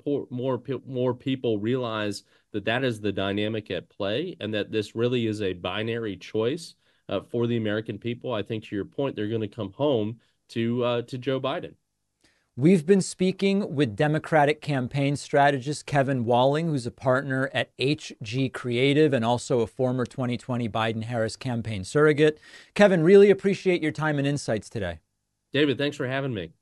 G: people realize that is the dynamic at play and that this really is a binary choice for the American people, I think to your point, they're going to come home to Joe Biden.
A: We've been speaking with Democratic campaign strategist Kevin Walling, who's a partner at HG Creative and also a former 2020 Biden-Harris campaign surrogate. Kevin, really appreciate your time and insights today.
G: David, thanks for having me.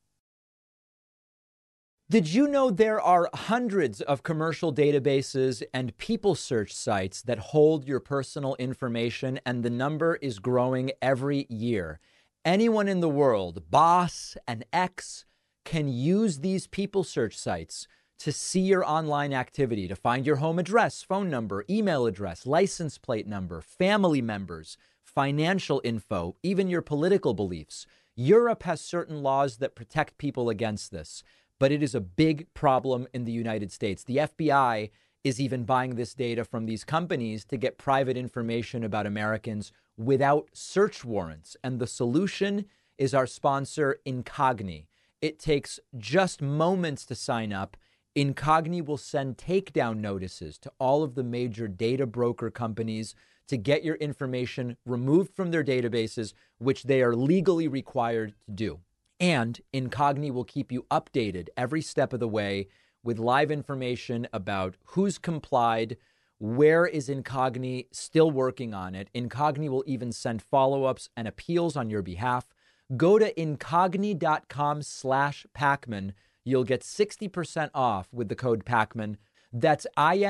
A: Did you know there are hundreds of commercial databases and people search sites that hold your personal information, and the number is growing every year? Anyone in the world, boss and ex, can use these people search sites to see your online activity, to find your home address, phone number, email address, license plate number, family members, financial info, even your political beliefs. Europe has certain laws that protect people against this, but it is a big problem in the United States. The FBI is even buying this data from these companies to get private information about Americans without search warrants. And the solution is our sponsor, Incogni. It takes just moments to sign up. Incogni will send takedown notices to all of the major data broker companies to get your information removed from their databases, which they are legally required to do. And Incogni will keep you updated every step of the way with live information about who's complied, where is Incogni still working on it. Incogni will even send follow-ups and appeals on your behalf. Go to incogni.com/Pakman. You'll get 60% off with the code Pakman. That's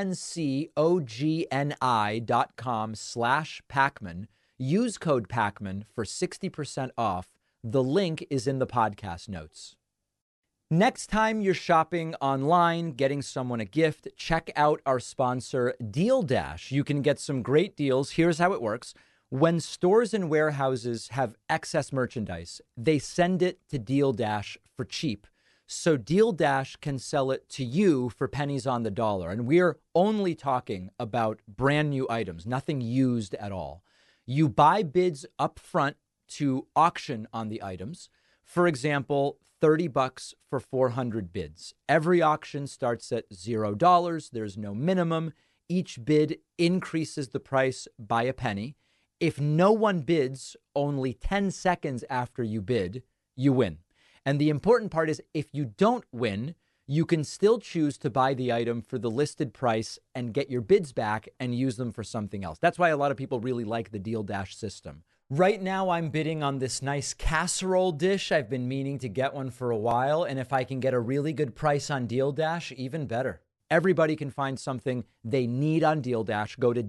A: incogni.com/Pakman. Use code Pakman for 60% off. The link is in the podcast notes. Next time you're shopping online, getting someone a gift, check out our sponsor, Deal Dash. You can get some great deals. Here's how it works. When stores and warehouses have excess merchandise, they send it to Deal Dash for cheap. So Deal Dash can sell it to you for pennies on the dollar. And we're only talking about brand new items, nothing used at all. You buy bids up front to auction on the items. For example, $30 for 400 bids. Every auction starts at $0. There's no minimum. Each bid increases the price by a penny. If no one bids only 10 seconds after you bid, you win. And the important part is if you don't win, you can still choose to buy the item for the listed price and get your bids back and use them for something else. That's why a lot of people really like the Deal Dash system. Right now, I'm bidding on this nice casserole dish. I've been meaning to get one for a while. And if I can get a really good price on Deal Dash, even better. Everybody can find something they need on Deal Dash. Go to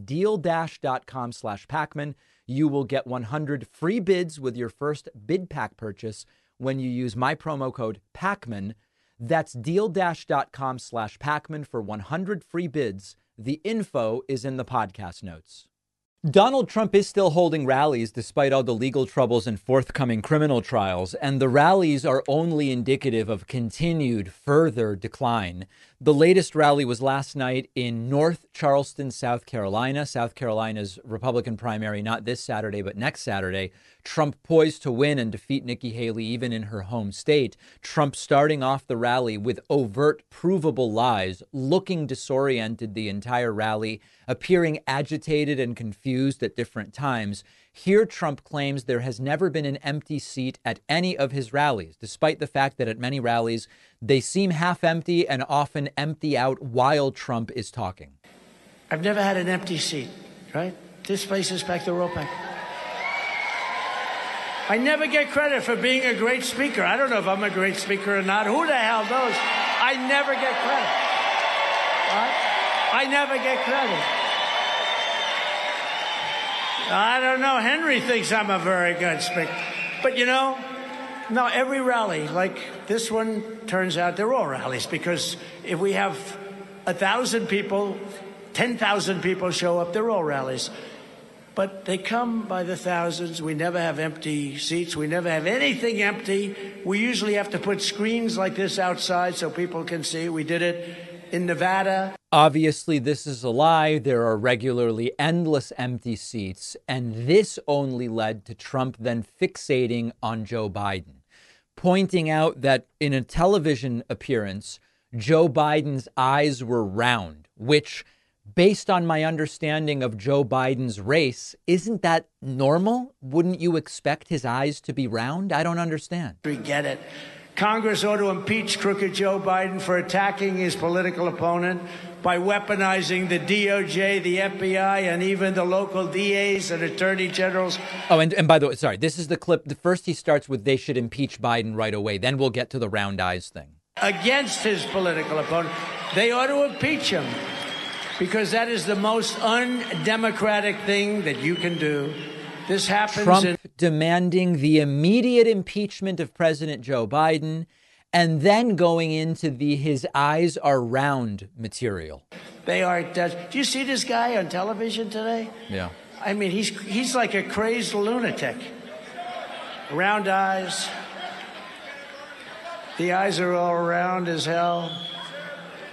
A: dealdash.com/Pakman. You will get 100 free bids with your first bid pack purchase when you use my promo code Pakman. That's dealdash.com/Pakman for 100 free bids. The info is in the podcast notes. Donald Trump is still holding rallies despite all the legal troubles and forthcoming criminal trials, and the rallies are only indicative of continued further decline. The latest rally was last night in North Charleston, South Carolina. South Carolina's Republican primary, not this Saturday, but next Saturday. Trump poised to win and defeat Nikki Haley even in her home state. Trump starting off the rally with overt, provable lies, looking disoriented the entire rally, appearing agitated and confused at different times. Here, Trump claims there has never been an empty seat at any of his rallies, despite the fact that at many rallies, they seem half empty and often empty out while Trump is talking.
H: I've never had an empty seat, right? This place is packed, they're all packed. I never get credit for being a great speaker. I don't know if I'm a great speaker or not. Who the hell knows? I never get credit. Right? I never get credit. I don't know. Henry thinks I'm a very good speaker. But, you know, no, every rally, like this one, turns out they're all rallies. Because if we have 1,000 people, 10,000 people show up, they're all rallies. But they come by the thousands. We never have empty seats. We never have anything empty. We usually have to put screens like this outside so people can see. We did it in Nevada.
A: Obviously, this is a lie. There are regularly endless empty seats. And this only led to Trump then fixating on Joe Biden, pointing out that in a television appearance, Joe Biden's eyes were round, which, based on my understanding of Joe Biden's race, isn't that normal? Wouldn't you expect his eyes to be round? I don't understand.
H: We get it. Congress ought to impeach crooked Joe Biden for attacking his political opponent by weaponizing the DOJ, the FBI, and even the local DAs and attorney generals.
A: Oh, and by the way, sorry, this is the clip. The first he starts with they should impeach Biden right away. Then we'll get to the round eyes thing.
H: Against his political opponent. They ought to impeach him because that is the most undemocratic thing that you can do. This happens.
A: Trump demanding the immediate impeachment of President Joe Biden and then going into the his eyes are round material.
H: They are. Do you see this guy on television today?
A: Yeah.
H: I mean, he's like a crazed lunatic. Round eyes. The eyes are all round as hell.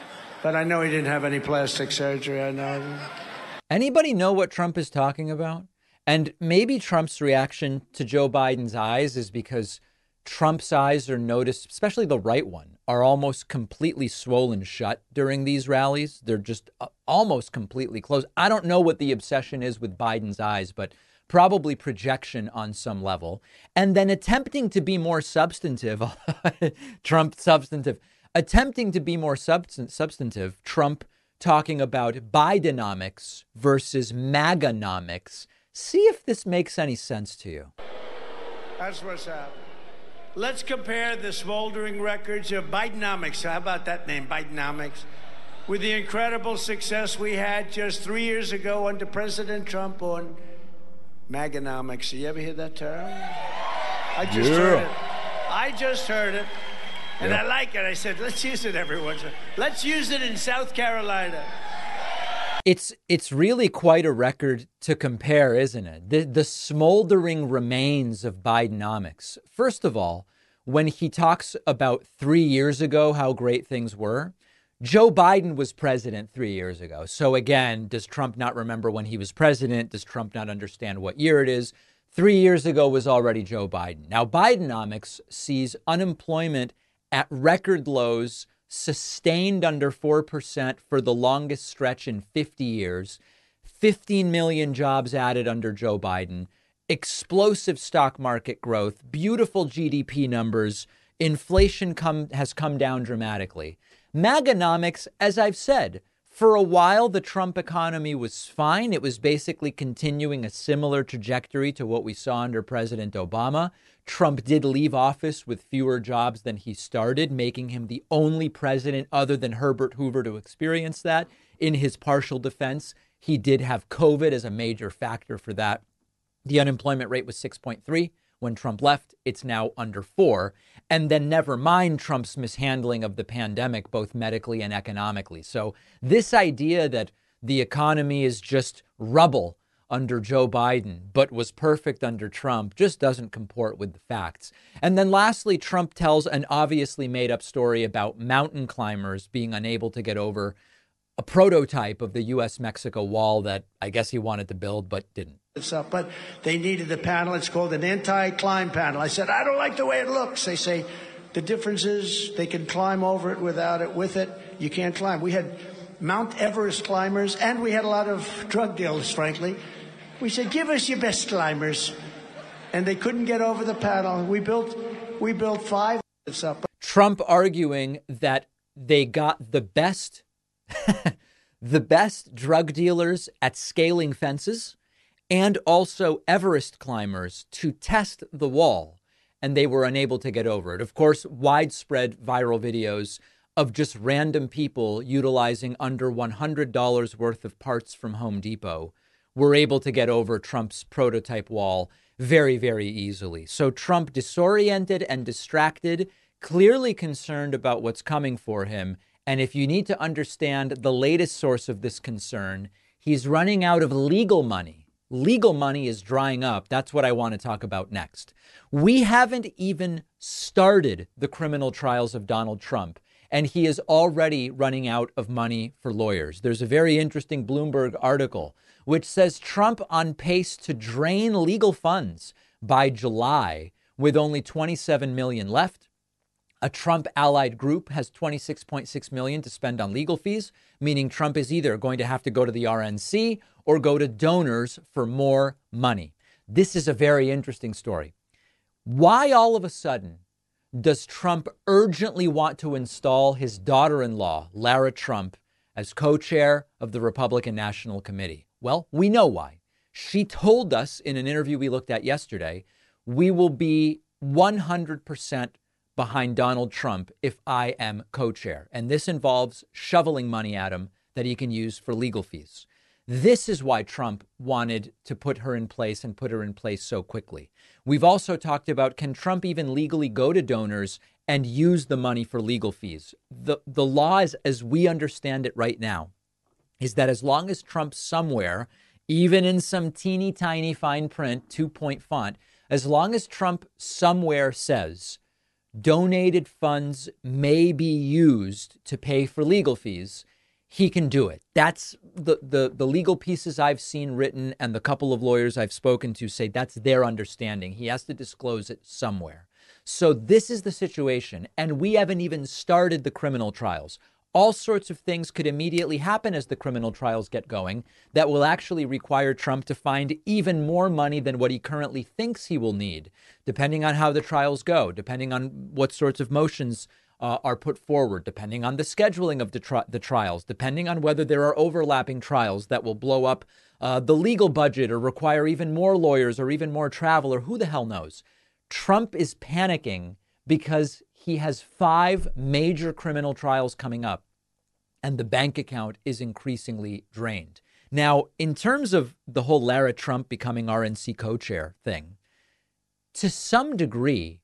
H: But I know he didn't have any plastic surgery. I know.
A: Anybody know what Trump is talking about? And maybe Trump's reaction to Joe Biden's eyes is because Trump's eyes are noticed, especially the right one, are almost completely swollen shut during these rallies. They're just almost completely closed. I don't know what the obsession is with Biden's eyes, but probably projection on some level. And then attempting to be more substantive, Trump substantive, attempting to be more substantive, Trump talking about Bidenomics versus MAGAnomics. See if this makes any sense to you.
H: That's what's up. Let's compare the smoldering records of Bidenomics. How about that name, Bidenomics? With the incredible success we had just 3 years ago under President Trump on MAGAnomics. You ever hear that term? I just heard it. I just heard it. And I like it. I said, let's use it every once in a while. Let's use it in South Carolina.
A: It's really quite a record to compare, isn't it? The smoldering remains of Bidenomics. First of all, when he talks about 3 years ago, how great things were, Joe Biden was president 3 years ago. So again, does Trump not remember when he was president? Does Trump not understand what year it is? 3 years ago was already Joe Biden. Now, Bidenomics sees unemployment at record lows, sustained under 4% for the longest stretch in 50 years, 15 million jobs added under Joe Biden, explosive stock market growth, beautiful GDP numbers, inflation has come down dramatically. MAGAnomics, as I've said, for a while, the Trump economy was fine. It was basically continuing a similar trajectory to what we saw under President Obama. Trump did leave office with fewer jobs than he started, making him the only president other than Herbert Hoover to experience that. In his partial defense, he did have COVID as a major factor for that. The unemployment rate was 6.3. When Trump left, it's now under 4. And then never mind Trump's mishandling of the pandemic, both medically and economically. So this idea that the economy is just rubble under Joe Biden, but was perfect under Trump, just doesn't comport with the facts. And then lastly, Trump tells an obviously made up story about mountain climbers being unable to get over a prototype of the U.S.-Mexico wall that I guess he wanted to build, but didn't.
H: But they needed the panel. It's called an anti-climb panel. I said, I don't like the way it looks. They say the difference is they can climb over it without it. With it, you can't climb. We had Mount Everest climbers, and we had a lot of drug dealers, frankly. We said, give us your best climbers. And they couldn't get over the panel. We built 5 up.
A: Trump arguing that they got the best, the best drug dealers at scaling fences, and also Everest climbers to test the wall, and they were unable to get over it. Of course, widespread viral videos of just random people utilizing under $100 worth of parts from Home Depot were able to get over Trump's prototype wall very, very easily. So Trump, disoriented and distracted, clearly concerned about what's coming for him. And if you need to understand the latest source of this concern, he's running out of legal money. Legal money is drying up. That's what I want to talk about next. We haven't even started the criminal trials of Donald Trump, and he is already running out of money for lawyers. There's a very interesting Bloomberg article which says Trump on pace to drain legal funds by July with only 27 million left. A Trump allied group has 26.6 million to spend on legal fees, meaning Trump is either going to have to go to the RNC or go to donors for more money. This is a very interesting story. Why all of a sudden does Trump urgently want to install his daughter-in-law, Lara Trump, as co-chair of the Republican National Committee? Well, we know why. She told us in an interview we looked at yesterday, we will be 100% behind Donald Trump if I am co-chair. And this involves shoveling money at him that he can use for legal fees. This is why Trump wanted to put her in place and put her in place so quickly. We've also talked about, can Trump even legally go to donors and use the money for legal fees? The law, as we understand it right now, is that as long as Trump somewhere, even in some teeny tiny fine print, 2-point font, as long as Trump somewhere says donated funds may be used to pay for legal fees, he can do it. That's the legal pieces I've seen written, and the couple of lawyers I've spoken to say that's their understanding. He has to disclose it somewhere. So this is the situation, and we haven't even started the criminal trials. All sorts of things could immediately happen as the criminal trials get going that will actually require Trump to find even more money than what he currently thinks he will need, depending on how the trials go, depending on what sorts of motions are put forward, depending on the scheduling of the trials, depending on whether there are overlapping trials that will blow up the legal budget or require even more lawyers or even more travel, or who the hell knows. Trump is panicking because he has 5 major criminal trials coming up, and the bank account is increasingly drained. Now, in terms of the whole Lara Trump becoming RNC co-chair thing, to some degree,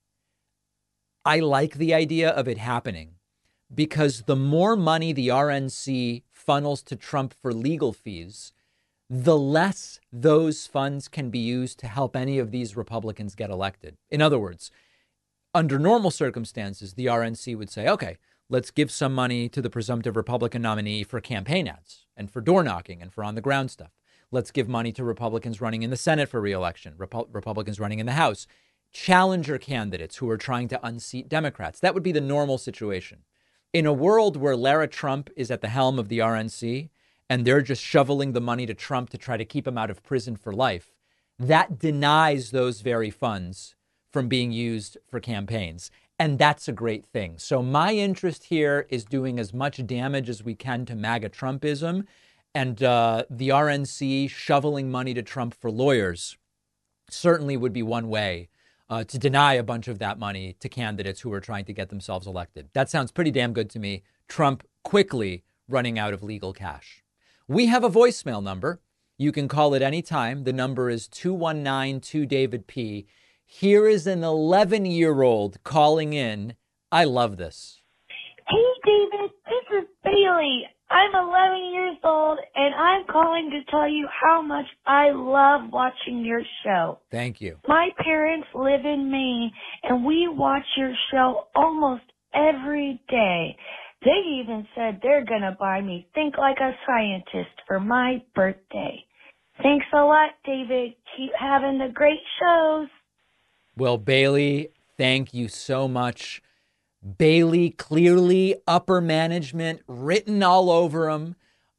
A: I like the idea of it happening, because the more money the RNC funnels to Trump for legal fees, the less those funds can be used to help any of these Republicans get elected. In other words, under normal circumstances, the RNC would say, OK, let's give some money to the presumptive Republican nominee for campaign ads and for door knocking and for on the ground stuff. Let's give money to Republicans running in the Senate for re-election, Republicans running in the House, challenger candidates who are trying to unseat Democrats. That would be the normal situation. In a world where Lara Trump is at the helm of the RNC and they're just shoveling the money to Trump to try to keep him out of prison for life, that denies those very funds from being used for campaigns. And that's a great thing. So my interest here is doing as much damage as we can to MAGA Trumpism, and the RNC shoveling money to Trump for lawyers certainly would be one way to deny a bunch of that money to candidates who are trying to get themselves elected. That sounds pretty damn good to me. Trump quickly running out of legal cash. We have a voicemail number. You can call it anytime. The number is 219-2-DAVID-P. Here is an 11-year-old calling in. I love this.
I: Hey, David, this is Bailey. I'm 11 years old, and I'm calling to tell you how much I love watching your show.
A: Thank you.
I: My parents live in Maine, and we watch your show almost every day. They even said they're going to buy me Think Like a Scientist for my birthday. Thanks a lot, David. Keep having the great shows.
A: Well, Bailey, thank you so much. Bailey, clearly upper management written all over him.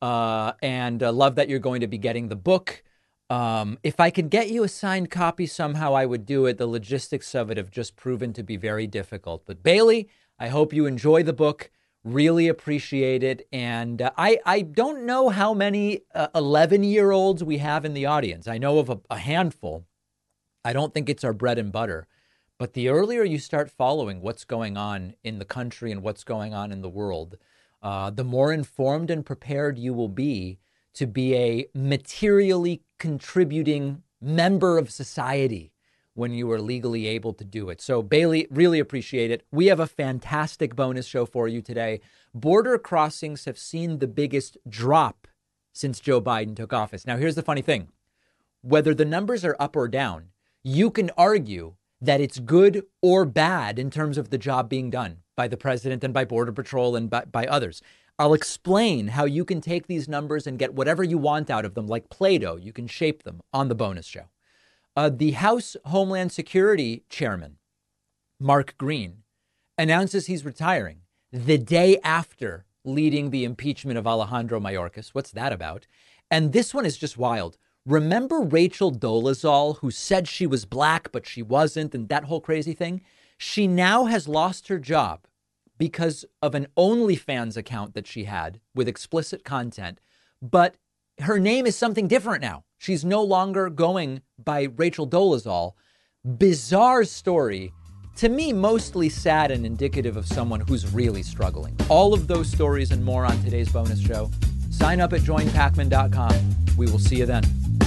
A: And love that you're going to be getting the book. If I could get you a signed copy somehow, I would do it. The logistics of it have just proven to be very difficult. But Bailey, I hope you enjoy the book. Really appreciate it. And I don't know how many 11-year-olds we have in the audience. I know of a handful. I don't think it's our bread and butter. But the earlier you start following what's going on in the country and what's going on in the world, the more informed and prepared you will be to be a materially contributing member of society when you are legally able to do it. So, Bailey, really appreciate it. We have a fantastic bonus show for you today. Border crossings have seen the biggest drop since Joe Biden took office. Now, here's the funny thing. Whether the numbers are up or down, you can argue that it's good or bad in terms of the job being done by the president and by Border Patrol and by others. I'll explain how you can take these numbers and get whatever you want out of them, like Play-Doh. You can shape them on the bonus show. The House Homeland Security Chairman, Mark Green, announces he's retiring the day after leading the impeachment of Alejandro Mayorkas. What's that about? And this one is just wild. Remember Rachel Dolezal, who said she was black, but she wasn't, and that whole crazy thing? She now has lost her job because of an OnlyFans account that she had with explicit content. But her name is something different now. She's no longer going by Rachel Dolezal. Bizarre story. To me, mostly sad and indicative of someone who's really struggling. All of those stories and more on today's bonus show. Sign up at joinpacman.com. We will see you then.